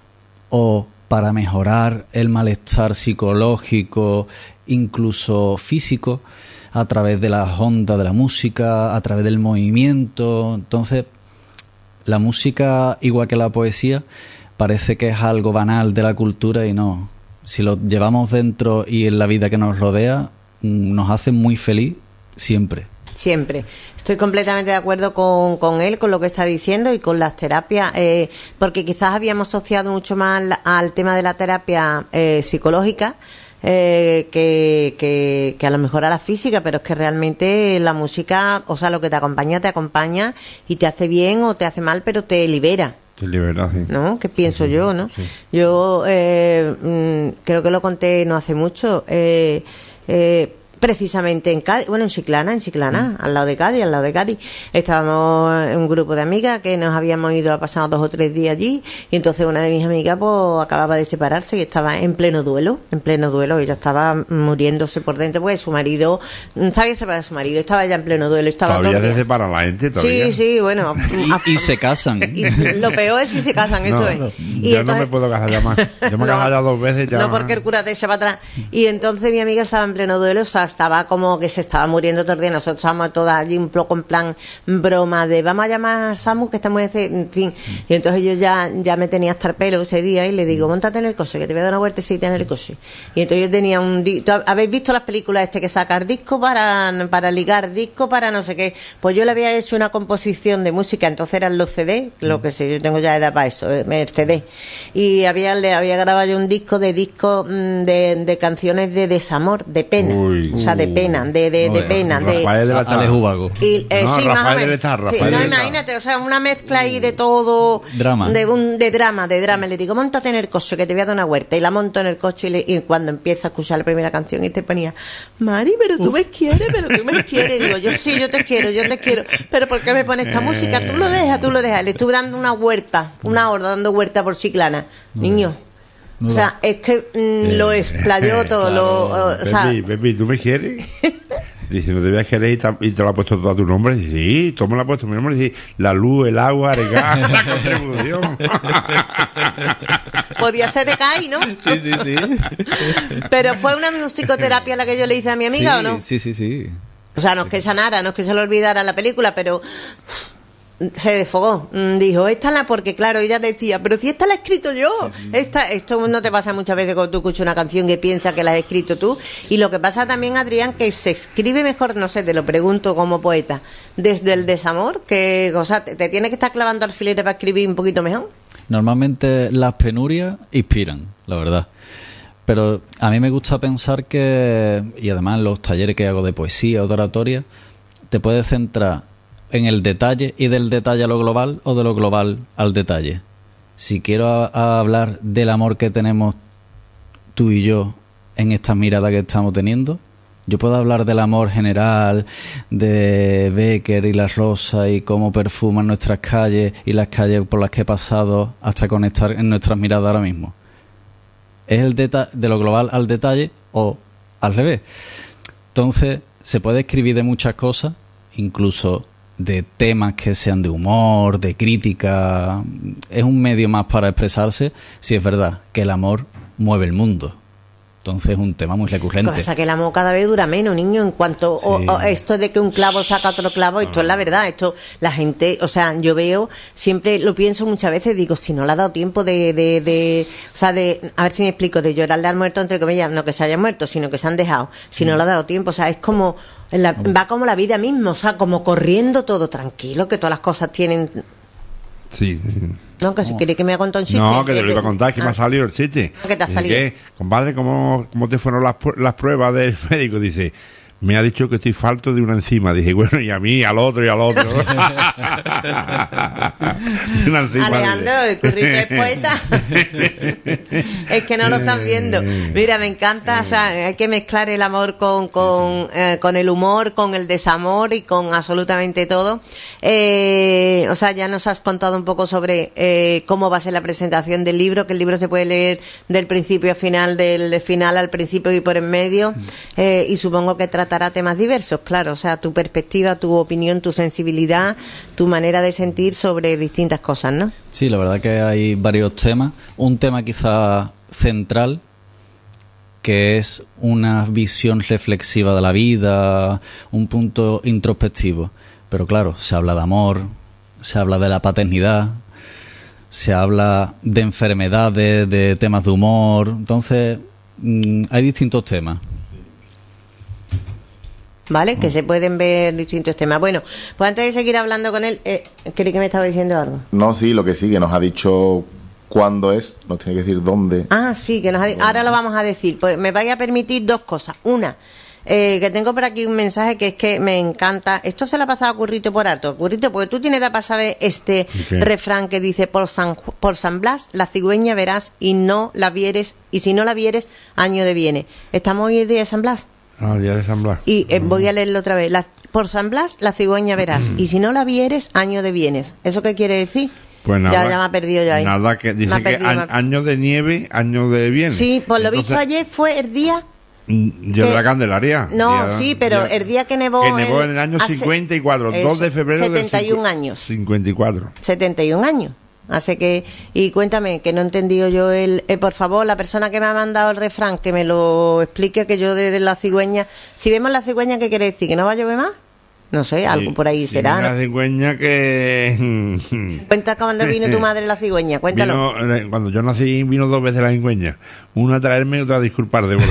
o para mejorar el malestar psicológico, incluso físico, a través de las ondas de la música, a través del movimiento. Entonces, la música, igual que la poesía, parece que es algo banal de la cultura y no. Si lo llevamos dentro y en la vida que nos rodea, nos hace muy feliz siempre. Siempre. Estoy completamente de acuerdo con, con él, con lo que está diciendo y con las terapias, eh, porque quizás habíamos asociado mucho más al, al tema de la terapia eh, psicológica eh, que, que, que a lo mejor a la física, pero es que realmente la música, o sea, lo que te acompaña, te acompaña y te hace bien o te hace mal, pero te libera. Te libera, sí. ¿No? ¿Qué pienso Sí, yo, no? sí. Yo eh, mm, creo que lo conté no hace mucho, eh, eh, precisamente en Cádiz, bueno, en Chiclana, en Chiclana, al lado de Cádiz, al lado de Cádiz, estábamos en un grupo de amigas que nos habíamos ido a pasar dos o tres días allí, y entonces una de mis amigas pues acababa de separarse y estaba en pleno duelo, en pleno duelo, ella estaba muriéndose por dentro, porque su marido, sabía separar de su marido, estaba ya en pleno duelo, estaba Todavía todo el se día- separa la gente, todavía. Sí, sí, bueno. Y, y se casan. Y lo peor es si se casan, eso No, es. no, Y yo entonces- no me puedo casar ya más. Yo me he casado ya dos veces ya. No, porque el cura te echa para atrás. Y entonces mi amiga estaba en pleno duelo, o sea, estaba como que se estaba muriendo todo el día. Nosotros estábamos todas allí un poco en plan broma de vamos a llamar a Samu, que estamos en fin. Y entonces yo ya, ya me tenía hasta el pelo ese día y le digo, móntate en el coche, que te voy a dar una vueltecita en el coche. Y entonces yo tenía un... di- ¿tú ¿Habéis visto las películas este que sacar disco para, para ligar, disco para no sé qué? Pues yo le había hecho una composición de música, entonces eran los C D, lo que sé, yo tengo ya edad para eso, eh, el C D. Y había, le había grabado yo un disco de disco mm, de, de canciones de desamor, de pena. Uy. O sea, de pena, de, de, de Joder, pena. De, Rafael de la Ale Ubago. y, eh, No, sí, más Rafael o del menos. Estar, Sí, Rafael no, del Estar. imagínate, o sea, una mezcla ahí de todo. Drama. De, un, de drama, de drama. Le digo, móntate en el coche, que te voy a dar una huerta. Y la monto en el coche y, le- y cuando empieza a escuchar la primera canción y te ponía, Mari, pero tú me quieres, pero tú me quieres. Y digo, yo sí, yo te quiero, yo te quiero. Pero ¿por qué me pones esta música? Tú lo dejas, tú lo dejas. Le estuve dando una huerta, una hora dando huerta por Chiclana. Niño. O sea, es que mm, lo explayó todo, lo, o sea, Baby, baby, ¿tú me quieres? Dice, no te voy a querer y te, y te lo ha puesto todo a tu nombre. Dice, sí, ¿cómo le ha puesto mi nombre? Dice, la luz, el agua, el gas, la contribución. podía ser de Kai, ¿no? Sí, sí, sí. Pero fue una musicoterapia la que yo le hice a mi amiga, sí, ¿o no? Sí, sí, sí. O sea, no es que sanara, no es que se le olvidara la película, pero se desfogó. Mm, Dijo, esta la, porque claro, ella decía, pero si esta la he escrito yo. Esta, esto no te pasa muchas veces cuando tú escuchas una canción que piensas que la has escrito tú. Y lo que pasa también, Adrián, que se escribe mejor, no sé, te lo pregunto como poeta, desde el desamor, que, o sea, te, te tienes que estar clavando alfileres para escribir un poquito mejor. Normalmente las penurias inspiran, la verdad. Pero a mí me gusta pensar que, y además en los talleres que hago de poesía o de oratoria, te puedes centrar en el detalle y del detalle a lo global o de lo global al detalle. Si quiero a, a hablar del amor que tenemos tú y yo en esta mirada que estamos teniendo, yo puedo hablar del amor general, de Becker y las rosas y cómo perfuman nuestras calles y las calles por las que he pasado hasta conectar en nuestras miradas ahora mismo. ¿Es el deta- de lo global al detalle o al revés? Entonces, se puede escribir de muchas cosas, incluso de temas que sean de humor, de crítica. Es un medio más para expresarse, si es verdad que el amor mueve el mundo. Entonces es un tema muy Lo que recurrente. pasa es que el amor cada vez dura menos, niño, en cuanto Sí. o, o esto de que un clavo saca otro clavo, esto es la verdad, esto la gente, o sea, yo veo, siempre lo pienso muchas veces, digo, si no le ha dado tiempo de, de, de o sea, de, a ver si me explico, de llorarle al muerto, entre comillas, no que se haya muerto, sino que se han dejado, si no le ha dado tiempo, o sea, es como, en la- va como la vida misma, o sea, como corriendo todo tranquilo, que todas las cosas tienen, Sí. no, que si quiere que me haga un chiste. No, que te lo iba a contar, que Ah. me ha salido el chiste. ¿Qué te ha Dice, salido? ¿qué? Compadre, ¿cómo, ¿cómo te fueron las, pu- las pruebas del médico? Dice, me ha dicho que estoy falto de una enzima. Dice, bueno, y a mí, al otro y al otro. Y una enzima, Alejandro, dice. el currito es poeta. Es que no lo están viendo. Mira, me encanta, o sea, hay que mezclar el amor con, con, eh, con el humor, con el desamor y con absolutamente todo. Eh, o sea, ya nos has contado un poco sobre eh, cómo va a ser la presentación del libro, que el libro se puede leer del principio al final, del final al principio y por en medio, eh, y supongo que tratará temas diversos, claro, o sea, tu perspectiva, tu opinión, tu sensibilidad, tu manera de sentir sobre distintas cosas, ¿no? Sí, la verdad que hay varios temas. Un tema quizá central, que es una visión reflexiva de la vida, un punto introspectivo. Pero claro, se habla de amor, se habla de la paternidad, se habla de enfermedades, de temas de humor. Entonces, mmm, hay distintos temas. ¿Vale? Que se pueden ver distintos temas. Bueno, pues antes de seguir hablando con él, eh, creí que me estaba diciendo algo. No, sí, lo que sí, que nos ha dicho cuándo es, nos tiene que decir dónde. Ah, sí, que nos ha di- ahora lo vamos a decir. Pues me vais a permitir dos cosas. Una, eh, que tengo por aquí un mensaje que es que me encanta. Esto se le ha pasado a Currito por harto. Currito, porque tú tienes edad para saber este ¿Qué? refrán que dice: por San, Ju- por San Blas la cigüeña verás y no la vieres, y si no la vieres, año de viene. ¿Estamos hoy el día de San Blas? Ah, día de San Blas. Y eh, voy a leerlo otra vez. La- por San Blas la cigüeña verás y si no la vieres, año de vienes. ¿Eso qué quiere decir? Pues nada, ya, ya me ha perdido yo ahí. Nada, que Me dice ha que perdido, a- me ha- año de nieve, año de viene. Sí, por lo visto Entonces, ayer fue el día... mm, Día de que- la Candelaria. No, Día- sí, pero día- el día que nevó... Que nevó el- en el año hace- cincuenta y cuatro, eso, dos de febrero del setenta y un cincu- años. cincuenta y cuatro. setenta y un años. Hace que... Y cuéntame, que no he entendido yo el... eh, por favor, la persona que me ha mandado el refrán, que me lo explique, que yo de, de la cigüeña... Si vemos la cigüeña, ¿qué quiere decir? ¿Que no va a llover más? No sé, algo Sí, por ahí sí, será, una ¿no? cigüeña que... Cuenta cuando vino tu madre la cigüeña, cuéntalo. Vino, eh, cuando yo nací vino dos veces la cigüeña. Una a traerme y otra a disculpar de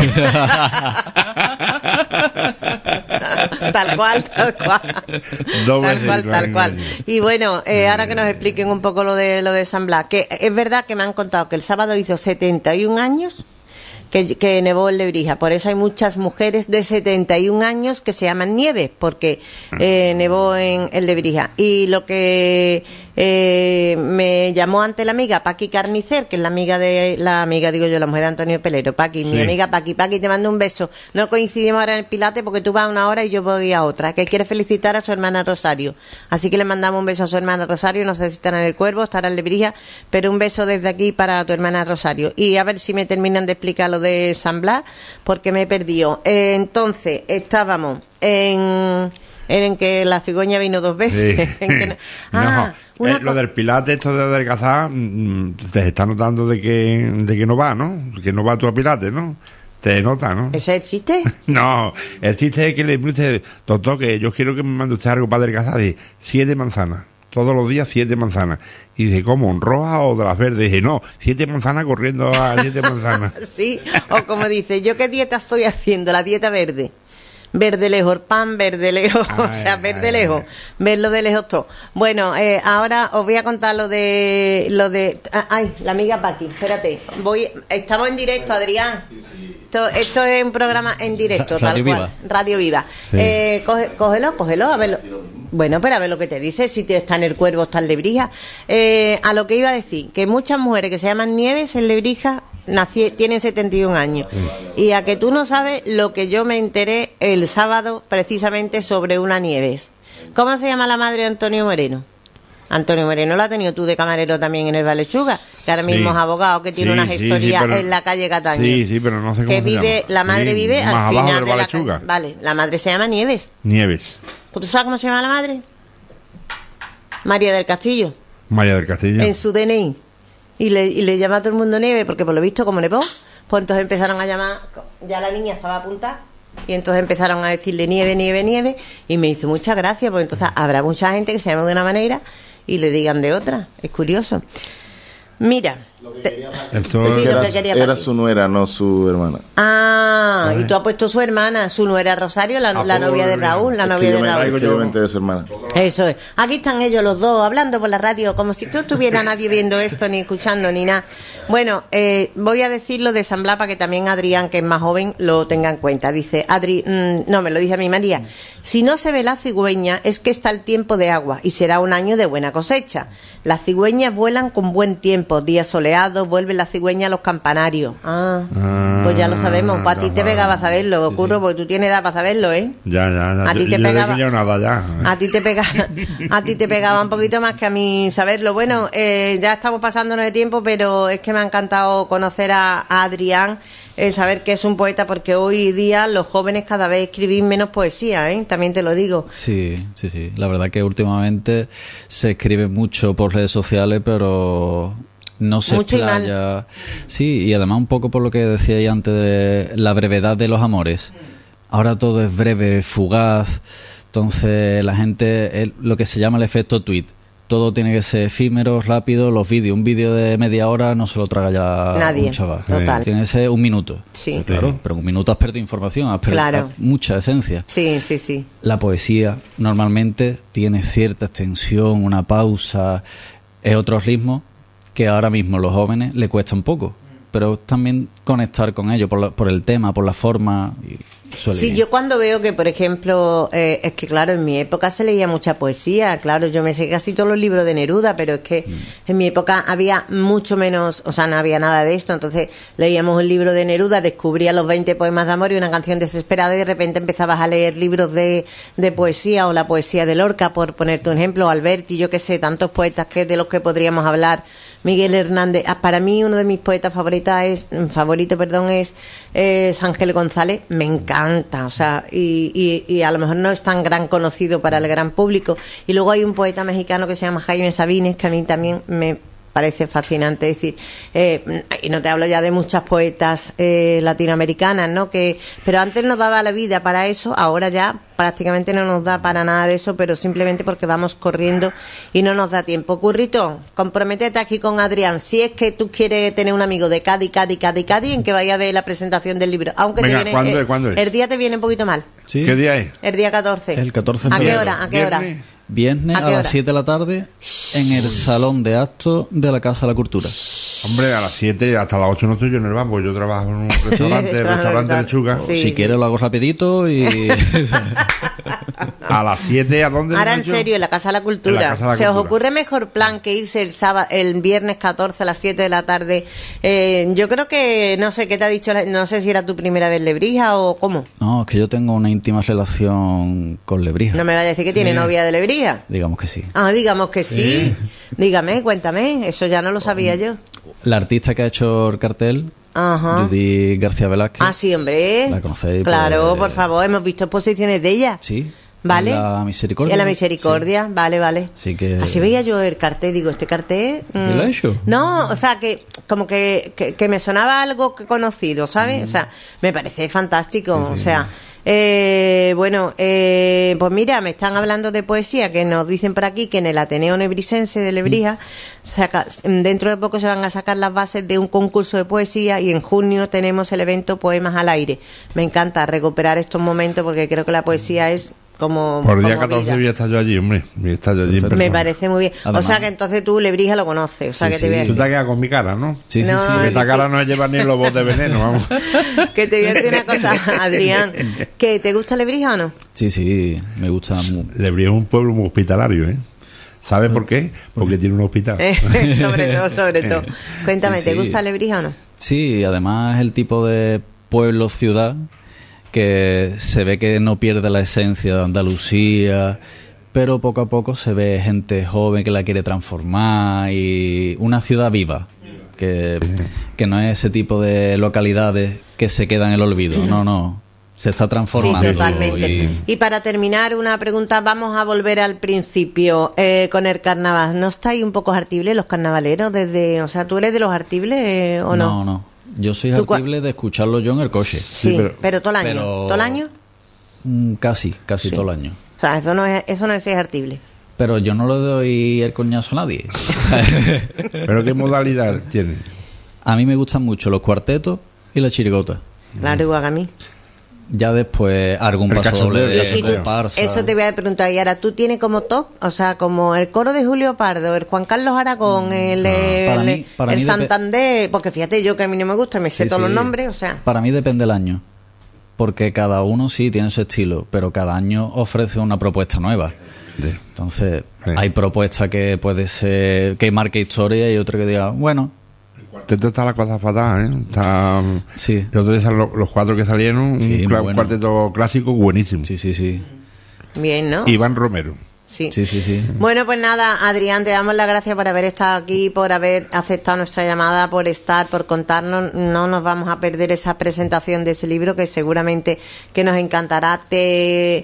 Tal cual, tal cual. Dos Tal veces cual, la tal cual. cigüeña. Y bueno, eh, ahora que nos expliquen un poco lo de lo de San Blas, que es verdad que me han contado que el sábado hizo setenta y un años que, que nevó en Lebrija. Por eso hay muchas mujeres de setenta y un años que se llaman Nieves, porque eh, nevó en, en Lebrija. Y lo que eh, me llamó ante la amiga Paqui Carnicer, que es la amiga de, la amiga, digo yo, la mujer de Antonio Pelero, Paqui, mi Sí. amiga Paqui, Paqui, te mando un beso. No coincidimos ahora en el Pilate porque tú vas a una hora y yo voy a otra, que quiere felicitar a su hermana Rosario. Así que le mandamos un beso a su hermana Rosario, no sé si estará en el Cuervo, estará en Lebrija, pero un beso desde aquí para tu hermana Rosario. Y a ver si me terminan de explicar lo de San Blas, porque me he perdido. Eh, entonces, estábamos en... en que la cigüeña vino dos veces. Sí. En que no- Ah, No, una eh, lo co- del pilate, esto de adelgazar, mm, te está notando de que, de que no va, ¿no? Que no va tú a pilate, ¿no? Te nota, ¿no? ¿Eso existe? No, el chiste es que le dice, doctor, que yo quiero que me mande usted algo para adelgazar de siete manzanas. Todos los días siete manzanas. Y dice, ¿cómo? ¿Roja o de las verdes? Y dice, no, siete manzanas corriendo a siete manzanas. Sí, o como dice, ¿yo qué dieta estoy haciendo? La dieta verde. Verde lejos el pan, verde lejos, o Ay, sea, verde ay, lejos, verlo de lejos todo. Bueno, eh, ahora os voy a contar lo de, lo de, ah, ay, la amiga Paqui, espérate, voy, estamos en directo, Adrián. Esto, esto es un programa en directo, Radio tal Viva. cual, Radio Viva. Sí. Eh, coge- cógelo, cógelo, a verlo. Bueno, pero a ver lo que te dice, si te está en el Cuervo, está en Lebrija. Eh, a lo que iba a decir, que muchas mujeres que se llaman Nieves en Lebrija nací, tienen setenta y un años. Y a que tú no sabes lo que yo me enteré el sábado precisamente sobre una Nieves. ¿Cómo se llama la madre de Antonio Moreno? Antonio Moreno la has tenido tú de camarero también en el Valechuga, que ahora mismo Sí. es abogado, que tiene Sí, una sí, gestoría sí, pero- en la calle Cataño. Sí, sí, pero no sé cómo que se vive, llama. la madre Sí, vive más al abajo final del de la Valechuga. calle. Vale, la madre se llama Nieves. Nieves. ¿Tú sabes cómo se llama la madre? María del Castillo, María del Castillo. en su D N I. Y le, y le llama a todo el mundo Nieves, porque por lo visto, como nevó, pues entonces empezaron a llamar, ya la niña estaba apuntada, y entonces empezaron a decirle Nieve, Nieve, Nieve, y me hizo mucha gracia, porque entonces habrá mucha gente que se llama de una manera y le digan de otra. Es curioso. Mira. te- Esto Sí, lo era, que quería era Paqui. su nuera, no su hermana. Ah, Vale. y tú has puesto su hermana, su nuera Rosario, la, Ah, la pues, novia de mira. Raúl, la Es que novia yo de me- Raúl. es que yo me enteré de su hermana. Eso es. Aquí están ellos los dos hablando por la radio, como si no estuviera nadie viendo esto, ni escuchando, ni nada. Bueno, eh, voy a decir lo de San Blas para que también Adrián, que es más joven, lo tenga en cuenta. Dice, Adri, mm, no, me lo dice a mi María. Si no se ve la cigüeña, es que está el tiempo de agua y será un año de buena cosecha. Las cigüeñas vuelan con buen tiempo, días soleados, vuelven las cigüeñas a los campanarios. Ah, Ah, pues ya lo sabemos. Pues a ti ya te va. pegaba saberlo, Sí, Curro, sí. porque tú tienes edad para saberlo, ¿eh? Ya, ya, ya. A ti Yo- te yo pegaba- no he pillado nada ya. A ti te pega, a ti te pegaba un poquito más que a mí saberlo. Bueno, eh, ya estamos pasándonos de tiempo, pero es que me ha encantado conocer a, a Adrián, eh, saber que es un poeta, porque hoy día los jóvenes cada vez escribís menos poesía, ¿eh? También te lo digo. Sí, sí, sí. La verdad que últimamente se escribe mucho por redes sociales, pero no se Mucho y mal. explaya. Sí, y además un poco por lo que decíais antes de la brevedad de los amores. Ahora todo es breve, fugaz. Entonces la gente, el- lo que se llama el efecto tweet. Todo tiene que ser efímero, rápido. Los vídeos, un vídeo de media hora no se lo traga ya nadie, un chaval. total. Tiene que ser un minuto. Sí. Claro, pero un minuto has perdido información, has perdido Claro. mucha esencia. Sí, sí, sí. La poesía normalmente tiene cierta extensión, una pausa, es otro ritmo que ahora mismo a los jóvenes le cuesta un poco. Pero también conectar con ellos por, la- por el tema, por la forma. Y suele Sí, bien. yo cuando veo que, por ejemplo, eh, es que claro, en mi época se leía mucha poesía, claro, yo me sé casi todos los libros de Neruda, pero es que en mi época había mucho menos, o sea, no había nada de esto, entonces leíamos un libro de Neruda, descubría los veinte poemas de amor y una canción desesperada y de repente empezabas a leer libros de, de poesía o la poesía de Lorca, por ponerte un ejemplo, Alberti, yo qué sé, tantos poetas que de los que podríamos hablar. Miguel Hernández, ah, para mí uno de mis poetas favoritas es, favorito, perdón, es, es Ángel González, me encanta, o sea, y, y, y a lo mejor no es tan gran conocido para el gran público. Y luego hay un poeta mexicano que se llama Jaime Sabines, que a mí también me parece fascinante, es decir, eh, y no te hablo ya de muchas poetas eh, latinoamericanas, ¿no? Que, pero antes nos daba la vida para eso, ahora ya prácticamente no nos da para nada de eso, pero simplemente porque vamos corriendo y no nos da tiempo. Currito, comprométete aquí con Adrián, si es que tú quieres tener un amigo de Cádiz, Cádiz, Cádiz, Cádiz, en que vaya a ver la presentación del libro, aunque Venga, te viene, ¿cuándo eh, es? ¿Cuándo es? el día te viene un poquito mal, Sí. ¿Qué día es? el día catorce. El catorce de ¿A qué febrero. hora? ¿A qué hora? ¿Viernes? Viernes ¿A a, qué hora? las siete de la tarde en el Salón de Actos de la Casa de la Cultura. Hombre, a las siete hasta las ocho no estoy yo en el banco. Yo trabajo en un restaurante, el restaurante Lechuga. Sí. Si quieres lo hago rapidito y... A las siete, ¿a dónde? Ahora has en dicho? serio, en la Casa de la Cultura. En la Casa de la ¿Se os Cultura. ocurre mejor plan que irse el sábado, el viernes catorce a las siete de la tarde? Eh, yo creo que, no sé, ¿qué te ha dicho? la- No sé si era tu primera vez Lebrija o cómo. No, es que yo tengo una íntima relación con Lebrija. No me vaya a decir que tiene novia de Lebrija. Digamos que sí. Ah, digamos que sí. Dígame, cuéntame, eso ya no lo sabía yo. La artista que ha hecho el cartel, Ajá. Judy García Velázquez. Ah, sí, hombre. ¿La conocéis? Claro, Pues- por favor, hemos visto exposiciones de ella. Sí. ¿Vale? En la Misericordia. En la Misericordia, vale, vale. Así que- Así veía yo el cartel, digo, este cartel... mm, ¿Y lo ha hecho? No, o sea, que como que, que, que me sonaba algo que conocido, ¿sabes? Mm. O sea, me parece fantástico, o sea... Eh, bueno, eh, pues mira, me están hablando de poesía, que nos dicen por aquí que en el Ateneo Nebrisense de Lebrija saca- dentro de poco se van a sacar las bases de un concurso de poesía y en junio tenemos el evento Poemas al Aire. Me encanta recuperar estos momentos porque creo que la poesía es como... Por el día como catorce vida. voy a estar yo allí, hombre. Voy a estar yo allí en Perfecto. Me persona. parece muy bien. Además- o sea que entonces tú Lebrija lo conoces, o sea Sí, que te voy a sí. Tú te decir. has quedado con mi cara, ¿no? Sí, sí, No, sí. Porque esta sí. cara no lleva ni los botes de veneno, vamos. Que te voy a decir una cosa, Adrián, que ¿te gusta Lebrija o no? Sí, sí, me gusta mu- Lebrija es un pueblo muy hospitalario, ¿eh? ¿Sabes por qué? Porque tiene un hospital. Eh, sobre todo, sobre todo. Cuéntame, Sí, ¿te sí. gusta Lebrija o no? Sí, además es el tipo de pueblo-ciudad que se ve que no pierde la esencia de Andalucía, pero poco a poco se ve gente joven que la quiere transformar y una ciudad viva, que, que no es ese tipo de localidades que se quedan en el olvido, no, no, se está Sí, transformando. totalmente. y- Y para terminar, una pregunta, vamos a volver al principio eh, con el carnaval. ¿No estáis un poco hartibles los carnavaleros desde, o sea, tú eres de los hartibles eh, o no? no, no, yo soy ¿Tú cua- hartible de escucharlo yo en el coche. Sí, Sí, pero, pero- todo el año. pero- ¿Todo el año? Mm, Casi, casi Sí. todo el año. O sea, eso no es, eso no es ser hartible. Pero yo no le doy el coñazo a nadie. ¿Pero qué modalidad tiene? A mí me gustan mucho los cuartetos y la chirigota. Claro, igual que a mí. Ya después algún El paso cachondeo, doble el de Y, y tú, comparsa. eso te voy a preguntar, y ahora, ¿tú tienes como top? O sea, como el coro de Julio Pardo, el Juan Carlos Aragón, el, eh, Para el, mí- para el mí depe- Santander, porque fíjate yo que a mí no me gusta, me sé Sí, todos los sí. nombres, o sea... Para mí depende del año. Porque cada uno sí tiene su estilo, pero cada año ofrece una propuesta nueva. Entonces, Sí. hay propuestas que puede ser que marque historia y otra que diga, bueno, Cuarteto está la cosa fatal, ¿eh? Está... sí, Yo te decía los, los cuatro que salieron, Sí, un muy cla- bueno. cuarteto clásico buenísimo. sí, sí, sí. Bien, ¿no? Iván Romero. Sí. Sí, sí, sí. Bueno, pues nada, Adrián, te damos las gracias por haber estado aquí, por haber aceptado nuestra llamada, por estar, por contarnos. No nos vamos a perder esa presentación de ese libro que seguramente que nos encantará. Te,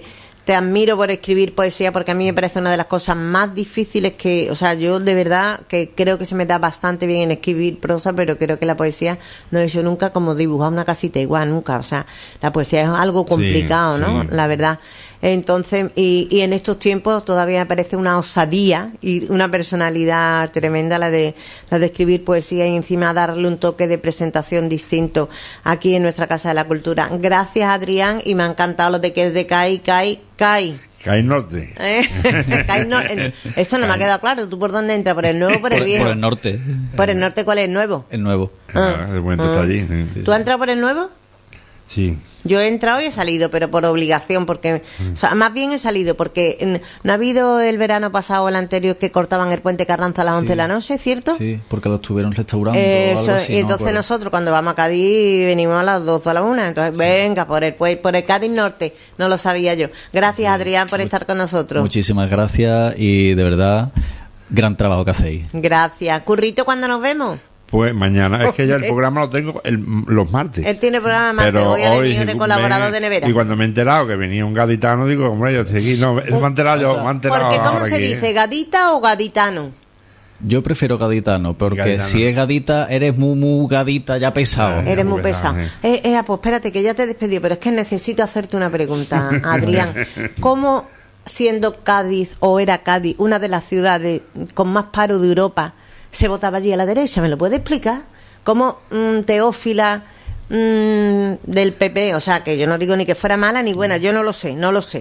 te admiro por escribir poesía, porque a mí me parece una de las cosas más difíciles que, o sea, yo de verdad que creo que se me da bastante bien en escribir prosa, pero creo que la poesía no he hecho nunca como dibujar una casita igual, nunca. O sea, la poesía es algo complicado, Sí, ¿no? sí. La verdad. Entonces, y, y en estos tiempos todavía me parece una osadía y una personalidad tremenda la de la de escribir poesía y encima darle un toque de presentación distinto aquí en nuestra Casa de la Cultura. Gracias, Adrián, y me ha encantado lo de que es de CAI, CAI, CAI. CAI Norte. ¿Eh? CAI no, el- esto no me ha quedado claro. ¿Tú por dónde entras? ¿Por el nuevo o por el Por, viejo? por el norte. ¿Por el norte cuál es el nuevo? El nuevo. Ah, de momento está allí. Sí. ¿Tú has entrado por el nuevo? Sí. Yo he entrado y he salido, pero por obligación, porque, o sea, más bien he salido, porque mm, no ha habido el verano pasado o el anterior que cortaban el puente Carranza a las once de la noche, ¿cierto? Sí, porque lo estuvieron restaurando. Eh, o algo eso, así, y no me entonces acuerdo. nosotros cuando vamos a Cádiz venimos a las doce a la una, entonces venga, por el, pues, por el Cádiz Norte, no lo sabía yo. Gracias, Adrián, por estar con nosotros. Muchísimas gracias y de verdad, gran trabajo que hacéis. Gracias. Currito, ¿cuándo nos vemos? Pues mañana, es que ya el Ok. programa lo tengo el- los martes. Él tiene programa martes, Pero hoy ha hoy venido de me- colaborador de nevera. Y cuando me he enterado que venía un gaditano, digo, hombre, yo estoy aquí. No, me he enterado yo, me he enterado Porque, ¿cómo ahora se aquí, dice? ¿eh? ¿Gadita o gaditano? Yo prefiero gaditano, porque Gaditano. si es gadita, eres muy, muy gadita, ya pesado. Ah, Eres muy muy pesado, pesado. sí. Eh, eh, pues espérate, que ya te he despedido, pero es que necesito hacerte una pregunta, Adrián. ¿Cómo, siendo Cádiz, o era Cádiz, una de las ciudades con más paro de Europa, se votaba allí a la derecha? ¿Me lo puedes explicar? ¿Cómo mm, Teófila mm, del P P, o sea, que yo no digo ni que fuera mala ni buena, yo no lo sé, no lo sé.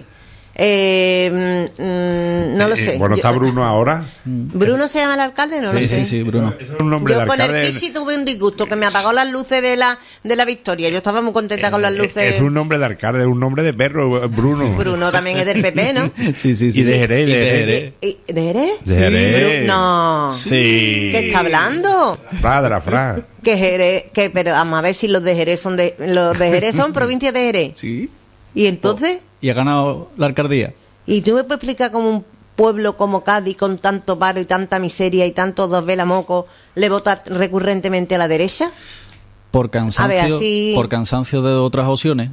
Eh, mm, mm, no lo Eh, sé. Bueno, Yo- está Bruno ahora. ¿Bruno se llama el alcalde? No lo Sí, sé. sí, sí, Bruno. Eso es un nombre Yo de con el alcalde. Kishi tuve un disgusto, que me apagó las luces de la de la Victoria. Yo estaba muy contenta con las Eh, luces. Es un nombre de alcalde, es un nombre de perro, Bruno. Bruno también es del P P, ¿no? Sí, sí, sí. Y de sí. Jerez, Y de de Jerez. Jerez. ¿Y- y- ¿De Jerez? De Jerez. Bru- no. Sí. ¿Qué está hablando? Fra, de la Fra. Que Jerez, que, pero vamos a ver si los de Jerez son de, los de Jerez son provincias de Jerez. Sí. Y entonces, Y ha ganado la alcaldía. ¿y tú me puedes explicar cómo un pueblo como Cádiz, con tanto paro y tanta miseria y tantos dos velas mocos, le vota recurrentemente a la derecha? Por cansancio, A ver, así- por cansancio de otras opciones.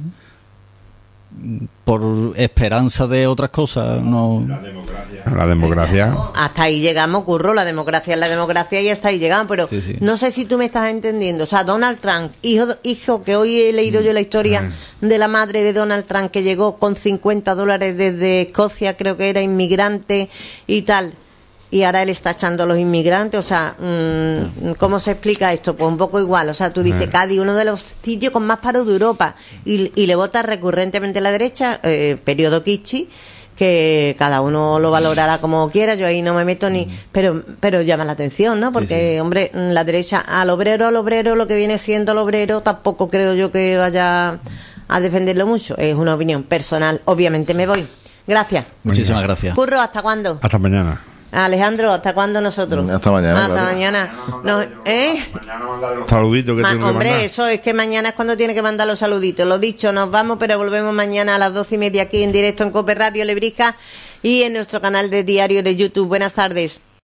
Por esperanza de otras cosas. No. La democracia. Hasta ahí llegamos, curro, la democracia es la democracia y hasta ahí llegamos, pero Sí, sí. no sé si tú me estás entendiendo. O sea, Donald Trump, hijo, hijo que hoy he leído yo la historia de la madre de Donald Trump que llegó con cincuenta dólares desde Escocia, creo que era inmigrante y tal. Y ahora él está echando a los inmigrantes, o sea, mm, ¿cómo se explica esto? Pues un poco igual, o sea, tú dices, Cádiz, uno de los sitios con más paro de Europa, y, y le vota recurrentemente a la derecha, eh, periodo Kichi, que cada uno lo valorará como quiera, yo ahí no me meto ni... Pero pero llama la atención, ¿no? Porque, sí. hombre, la derecha, al obrero, al obrero, lo que viene siendo el obrero, tampoco creo yo que vaya a defenderlo mucho, es una opinión personal, obviamente me voy. Gracias. Muchísimas gracias. Curro, ¿hasta cuándo? Hasta mañana. Alejandro, ¿hasta cuándo nosotros? Hasta mañana, Hasta claro. mañana. No, ¿eh? Saludito que Ma- tengo que hombre, mandar. eso es que mañana es cuando tiene que mandar los saluditos. Lo dicho, nos vamos, pero volvemos mañana a las doce y media aquí en directo en Cope Radio Lebrija y en nuestro canal de diario de YouTube. Buenas tardes.